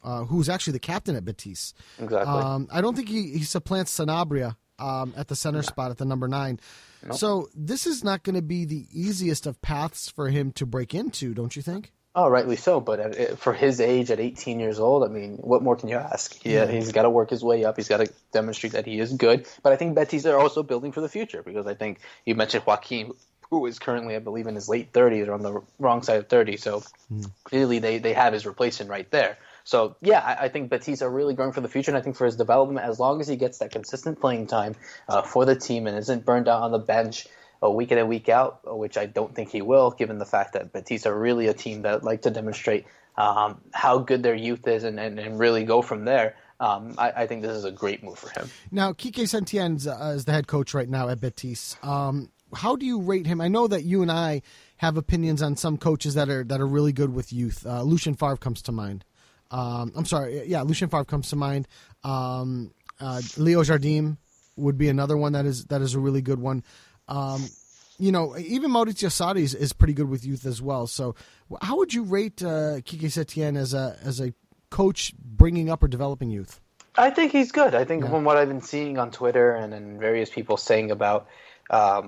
uh, who's actually the captain at Betis. Exactly. Um, I don't think he, he supplants Sanabria um, at the center spot at the number nine. Nope. So this is not going to be the easiest of paths for him to break into, don't you think? Oh, rightly so. But uh, for his age at eighteen years old, I mean, what more can you ask? He, Yeah. He's got to work his way up. He's got to demonstrate that he is good. But I think Betis are also building for the future, because I think you mentioned Joaquin, who is currently, I believe, in his late thirties or on the wrong side of thirty. So Mm. clearly they, they have his replacement right there. So, yeah, I, I think Betis are really growing for the future, and I think for his development, as long as he gets that consistent playing time uh, for the team and isn't burned out on the bench a week in and week out, which I don't think he will, given the fact that Betis are really a team that like to demonstrate um, how good their youth is and, and, and really go from there. Um, I, I think this is a great move for him. Now, Quique Setien uh, is the head coach right now at Betis. Um, how do you rate him? I know that you and I have opinions on some coaches that are that are really good with youth. Uh, Lucien Favre comes to mind. Um, I'm sorry, yeah, Lucien Favre comes to mind. Um, uh, Leo Jardim would be another one that is that is a really good one. Um, you know, even Maurizio Sarri is, is pretty good with youth as well. So, how would you rate uh, Quique Setien as a as a coach bringing up or developing youth? I think he's good. I think Yeah. from what I've been seeing on Twitter and, and various people saying about um,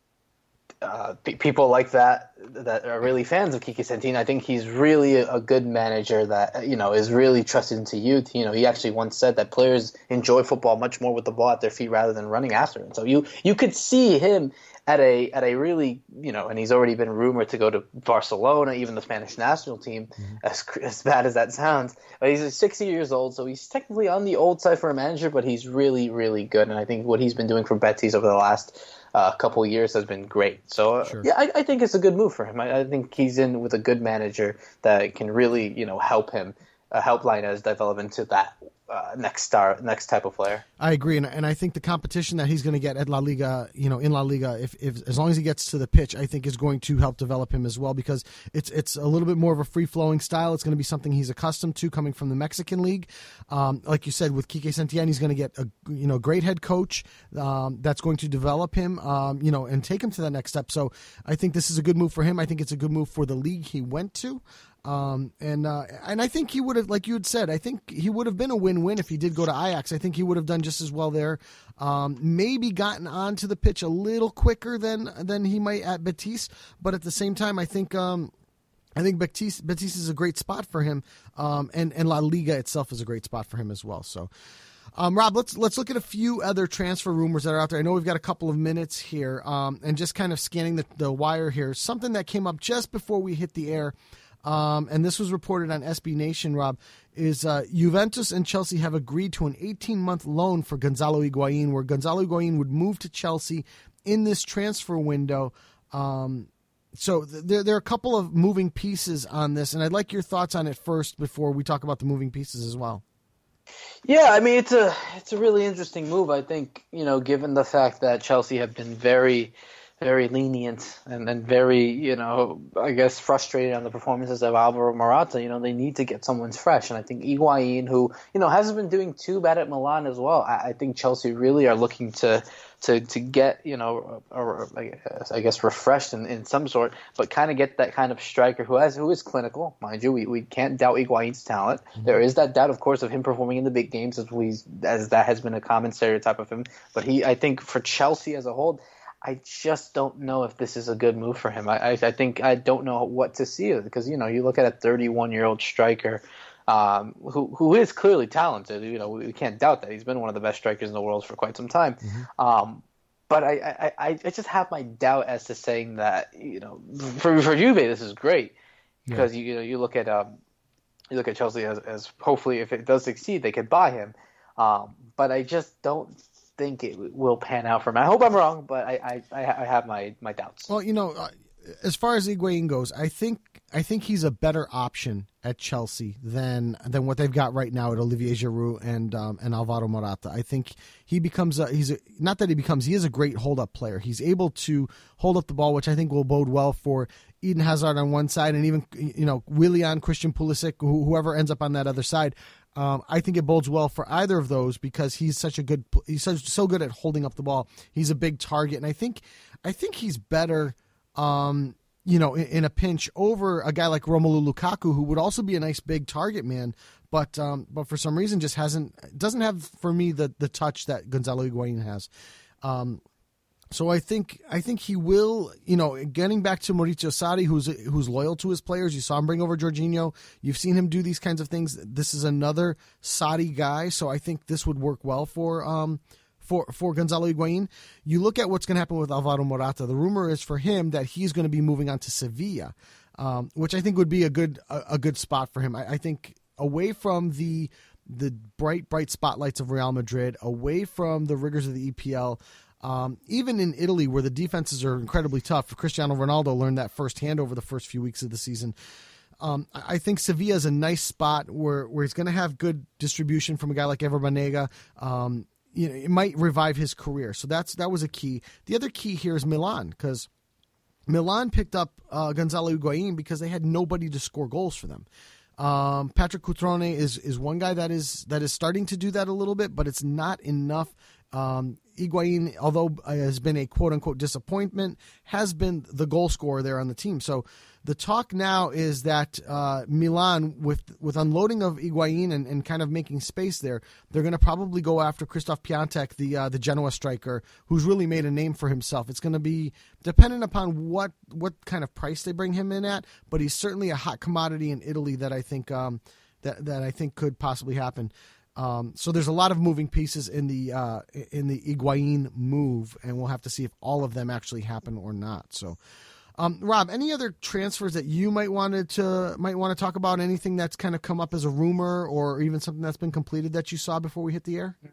uh, pe- people like that that are really fans of Quique Setien, I think he's really a, a good manager that, you know, is really trusted into youth. You know, he actually once said that players enjoy football much more with the ball at their feet rather than running after it. So you you could see him at a at a really, you know, and he's already been rumored to go to Barcelona, even the Spanish national team, mm-hmm. as as bad as that sounds. But he's sixty years old, so he's technically on the old side for a manager, but he's really, really good. And I think what he's been doing for Betis over the last uh, couple of years has been great. So, uh, Sure. yeah, I, I think it's a good move for him. I, I think he's in with a good manager that can really, you know, help him, uh, help Lainez develop into that Uh, next star, next type of player. I agree, and, and I think the competition that he's going to get at La Liga, you know, in La Liga, if, if as long as he gets to the pitch, I think is going to help develop him as well, because it's it's a little bit more of a free flowing style. It's going to be something he's accustomed to coming from the Mexican league. Um, like you said, with Quique Setien, he's going to get a you know great head coach um, that's going to develop him, um, you know, and take him to that next step. So I think this is a good move for him. I think it's a good move for the league he went to. Um, and, uh, and I think he would have, like you had said, I think he would have been a win-win if he did go to Ajax. I think he would have done just as well there. Um, maybe gotten onto the pitch a little quicker than, than he might at Betis. But at the same time, I think, um, I think Betis, Betis is a great spot for him. Um, and, and La Liga itself is a great spot for him as well. So, Um, Rob, let's let's look at a few other transfer rumors that are out there. I know we've got a couple of minutes here, um, and just kind of scanning the, the wire here. Something that came up just before we hit the air, um, and this was reported on S B Nation, Rob, is uh, Juventus and Chelsea have agreed to an eighteen-month loan for Gonzalo Higuain, where Gonzalo Higuain would move to Chelsea in this transfer window. Um, so th- there, there are a couple of moving pieces on this, and I'd like your thoughts on it first before we talk about the moving pieces as well. Yeah, I mean, it's a it's a really interesting move. I think, you know, given the fact that Chelsea have been very, very lenient and, and very, you know, I guess frustrated on the performances of Alvaro Morata, you know, they need to get someone fresh. And I think Higuain, who, you know, hasn't been doing too bad at Milan as well, I, I think Chelsea really are looking to to to get, you know, a, a, I guess refreshed in, in some sort, but kind of get that kind of striker who has who is clinical, mind you. We we can't doubt Higuain's talent. Mm-hmm. There is that doubt, of course, of him performing in the big games, as we as that has been a common stereotype of him. But he, I think, for Chelsea as a whole, I just don't know if this is a good move for him. I I, I think I don't know what to see, because, you know, you look at a thirty-one-year-old striker. Um, who who is clearly talented. You know, we can't doubt that. He's been one of the best strikers in the world for quite some time. Mm-hmm. Um, but I, I, I just have my doubt as to saying that, you know, for for Juve this is great, because yeah. you, you know you look at um you look at Chelsea as, as hopefully, if it does succeed, they could buy him. Um, but I just don't think it will pan out for him. I hope I'm wrong, but I I, I have my, my doubts. Well, you know, uh, as far as Higuain goes, I think I think he's a better option at Chelsea than than what they've got right now at Olivier Giroud and um, and Alvaro Morata. I think he becomes a, he's a, not that he becomes he is a great hold up player. He's able to hold up the ball, which I think will bode well for Eden Hazard on one side, and even, you know, Willian, Christian Pulisic, who, whoever ends up on that other side. Um, I think it bodes well for either of those, because he's such a good he's so, so good at holding up the ball. He's a big target, and I think I think he's better. Um, you know, in, in a pinch over a guy like Romelu Lukaku, who would also be a nice big target man, but um, but for some reason just hasn't doesn't have for me the the touch that Gonzalo Higuain has. Um, so I think I think he will. You know, getting back to Maurizio Sarri, who's who's loyal to his players. You saw him bring over Jorginho. You've seen him do these kinds of things. This is another Sarri guy, so I think this would work well for um for for Gonzalo Higuain. You look at what's going to happen with Alvaro Morata. The rumor is for him that he's going to be moving on to Sevilla, um, which I think would be a good a, a good spot for him. I, I think away from the the bright bright spotlights of Real Madrid, away from the rigors of the E P L. Um, even in Italy, where the defenses are incredibly tough, Cristiano Ronaldo learned that firsthand over the first few weeks of the season. Um, I think Sevilla is a nice spot where, where he's going to have good distribution from a guy like Ever Banega. Um, you know, it might revive his career. So that's that was a key. The other key here is Milan, because Milan picked up uh, Gonzalo Higuain because they had nobody to score goals for them. Um, Patrick Cutrone is is one guy that is that is starting to do that a little bit, but it's not enough. Um, Higuain, although has been a quote-unquote disappointment, has been the goal scorer there on the team. So the talk now is that uh, Milan, with with unloading of Higuain and, and kind of making space there, they're going to probably go after Christoph Piatek, the uh, the Genoa striker, who's really made a name for himself. It's going to be dependent upon what what kind of price they bring him in at, but he's certainly a hot commodity in Italy that I think um, that that I think could possibly happen. Um, so there's a lot of moving pieces in the uh, in the Higuain move, and we'll have to see if all of them actually happen or not. So, um, Rob, any other transfers that you might wanted to might want to talk about? Anything that's kind of come up as a rumor, or even something that's been completed that you saw before we hit the air?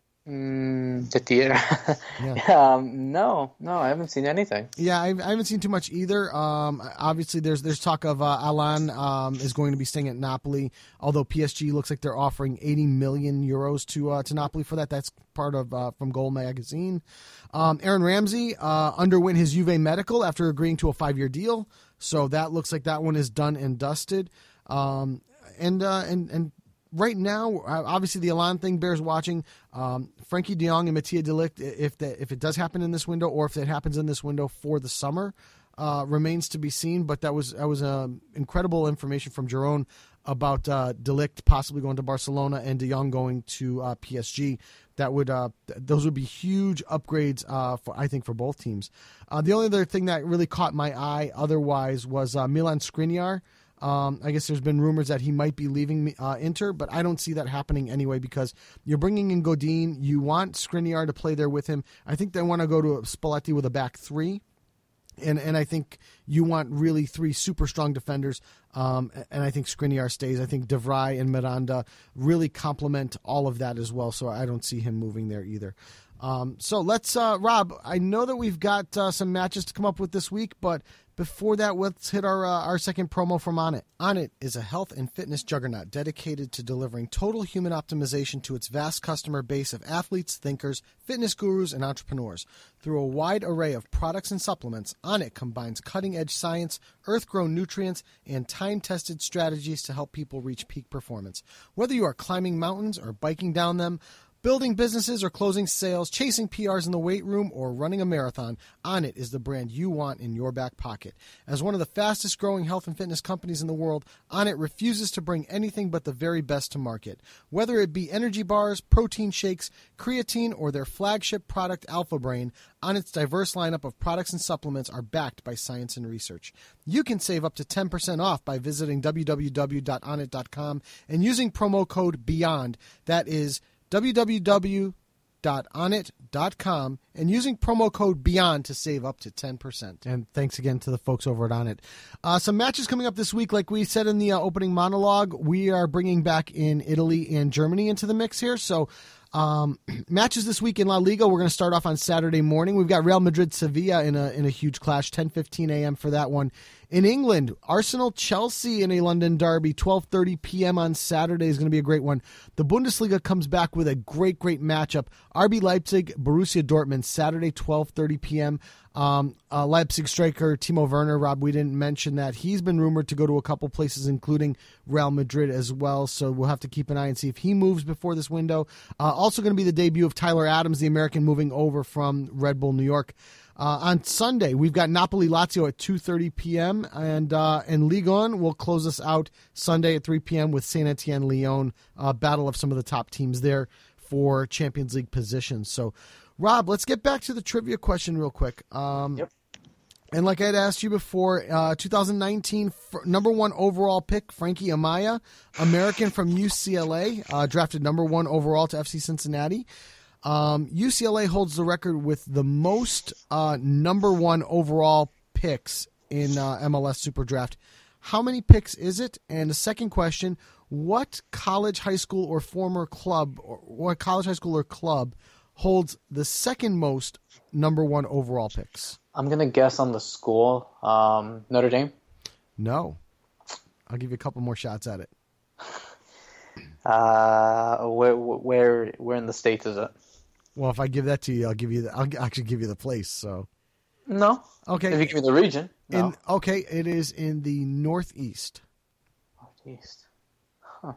Mm, the theater. yeah. um, no, no, I haven't seen anything. Yeah, I, I haven't seen too much either. Um, obviously, there's there's talk of uh, Alan um, is going to be staying at Napoli, although P S G looks like they're offering eighty million euros to uh, to Napoli for that. That's part of uh, from Goal Magazine. Um, Aaron Ramsey uh, underwent his Juve medical after agreeing to a five-year deal, so that looks like that one is done and dusted. Um, and uh, and and. Right now, obviously the Alan thing bears watching. Um, Frankie de Jong and Mattia de Ligt, if that if it does happen in this window, or if it happens in this window for the summer, uh, remains to be seen. But that was that was um, incredible information from Jerome about uh, de Ligt possibly going to Barcelona and de Jong going to uh, P S G. That would uh, th- those would be huge upgrades uh, for I think for both teams. Uh, the only other thing that really caught my eye otherwise was uh, Milan Skriniar. Um, I guess there's been rumors that he might be leaving uh, Inter, but I don't see that happening anyway because you're bringing in Godin. You want Skriniar to play there with him. I think they want to go to Spalletti with a back three, and and I think you want really three super strong defenders, um, and I think Skriniar stays. I think De Vrij and Miranda really complement all of that as well, so I don't see him moving there either. Um, so let's, uh, Rob, I know that we've got uh, some matches to come up with this week, but before that, let's hit our uh, our second promo from Onnit. Onnit is a health and fitness juggernaut dedicated to delivering total human optimization to its vast customer base of athletes, thinkers, fitness gurus, and entrepreneurs. Through a wide array of products and supplements, Onnit combines cutting-edge science, earth-grown nutrients, and time-tested strategies to help people reach peak performance. Whether you are climbing mountains or biking down them, building businesses or closing sales, chasing P Rs in the weight room, or running a marathon, Onnit is the brand you want in your back pocket. As one of the fastest growing health and fitness companies in the world, Onnit refuses to bring anything but the very best to market. Whether it be energy bars, protein shakes, creatine, or their flagship product Alpha Brain, Onnit's diverse lineup of products and supplements are backed by science and research. You can save up to ten percent off by visiting w w w dot onnit dot com and using promo code BEYOND. That is w w w dot onnit dot com and using promo code BEYOND to save up to ten percent. And thanks again to the folks over at Onnit. Uh, some matches coming up this week. Like we said in the uh, opening monologue, we are bringing back in Italy and Germany into the mix here. So um, matches this week in La Liga. We're going to start off on Saturday morning. We've got Real Madrid Sevilla in a in a huge clash, ten fifteen a.m. for that one. In England, Arsenal-Chelsea in a London derby, twelve thirty p.m. on Saturday is going to be a great one. The Bundesliga comes back with a great, great matchup. R B Leipzig, Borussia Dortmund, Saturday, twelve thirty p.m. Um, uh, Leipzig striker Timo Werner, Rob, we didn't mention that. He's been rumored to go to a couple places, including Real Madrid as well, so we'll have to keep an eye and see if he moves before this window. Uh, also going to be the debut of Tyler Adams, the American, moving over from Red Bull New York. Uh, on Sunday, we've got Napoli-Lazio at two thirty p.m., and uh, and Ligue one will close us out Sunday at three p.m. with Saint-Etienne-Lyon, uh, battle of some of the top teams there for Champions League positions. So, Rob, let's get back to the trivia question real quick. Um, Yep. And like I'd asked you before, uh, two thousand nineteen f- number one overall pick, Frankie Amaya, American from U C L A, uh, drafted number one overall to F C Cincinnati. Um, U C L A holds the record with the most uh, number one overall picks in uh, M L S Super Draft. How many picks is it? And the second question, what college, high school, or former club, or what college, high school, or club holds the second most number one overall picks? I'm going to guess on the school. Um, Notre Dame? No. I'll give you a couple more shots at it. Uh, where, where, where in the States is it? Well, if I give that to you, I'll give you the, I'll actually give you the place. So No. okay, If you give me the region. No. in, okay, it is in the Northeast. Northeast. Huh.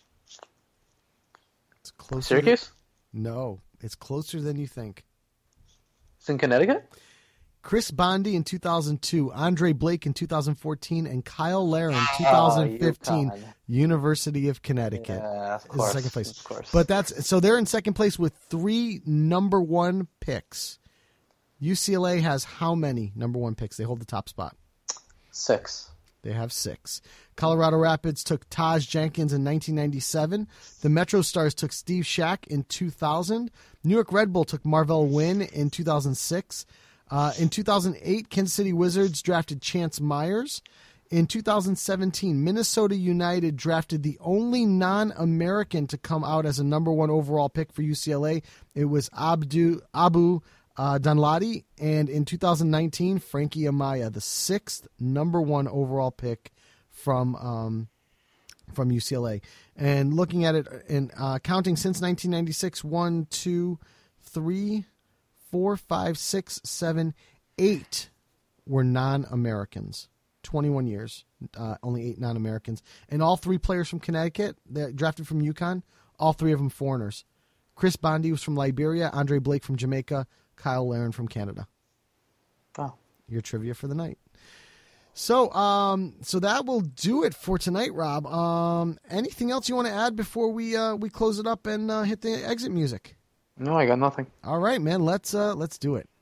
It's closer. Syracuse? Than, no, it's closer than you think. It's in Connecticut? Chris Bondi in two thousand two, Andre Blake in two thousand fourteen, and Kyle Laren in two thousand fifteen, Oh, UConn. University of Connecticut. Yeah, of is course. second place. Of course. But that's so they're in second place with three number one picks. U C L A has how many number one picks? They hold the top spot. Six. They have six. Colorado Rapids took Taj Jenkins in nineteen ninety-seven. The Metro Stars took Steve Shack in two thousand. New York Red Bull took Marvell Wynn in two thousand six. Uh, in two thousand eight, Kansas City Wizards drafted Chance Myers. In two thousand seventeen, Minnesota United drafted the only non-American to come out as a number one overall pick for U C L A. It was Abdu, Abu uh, Danladi. And in two thousand nineteen, Frankie Amaya, the sixth number one overall pick from um, from U C L A. And looking at it and uh, counting since nineteen ninety-six, one, two, three, four, five, six, seven, eight were non-Americans. twenty-one years, uh, only eight non-Americans. And all three players from Connecticut that drafted from UConn, all three of them foreigners. Chris Bondi was from Liberia, Andre Blake from Jamaica, Kyle Laren from Canada. Wow. Your trivia for the night. So, um, so that will do it for tonight, Rob. Um, anything else you want to add before we uh, we close it up and uh, hit the exit music? No, I got nothing. All right, man. Let's uh, let's do it.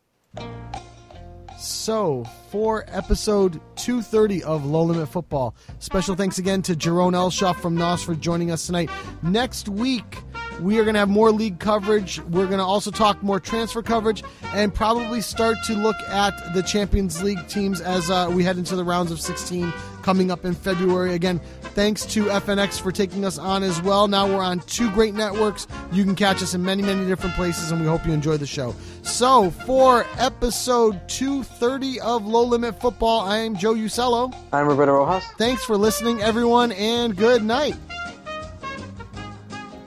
So, for episode two thirty of Low Limit Football, special thanks again to Jerome Elshoff from N O S for joining us tonight. Next week, we are going to have more league coverage. We're going to also talk more transfer coverage and probably start to look at the Champions League teams as uh, we head into the rounds of sixteen coming up in February. Again, thanks to F N X for taking us on as well. Now we're on two great networks. You can catch us in many, many different places, and we hope you enjoy the show. So, for episode two thirty of Low Limit Football, I am Joe Usello. I'm Roberto Rojas. Thanks for listening, everyone, and good night.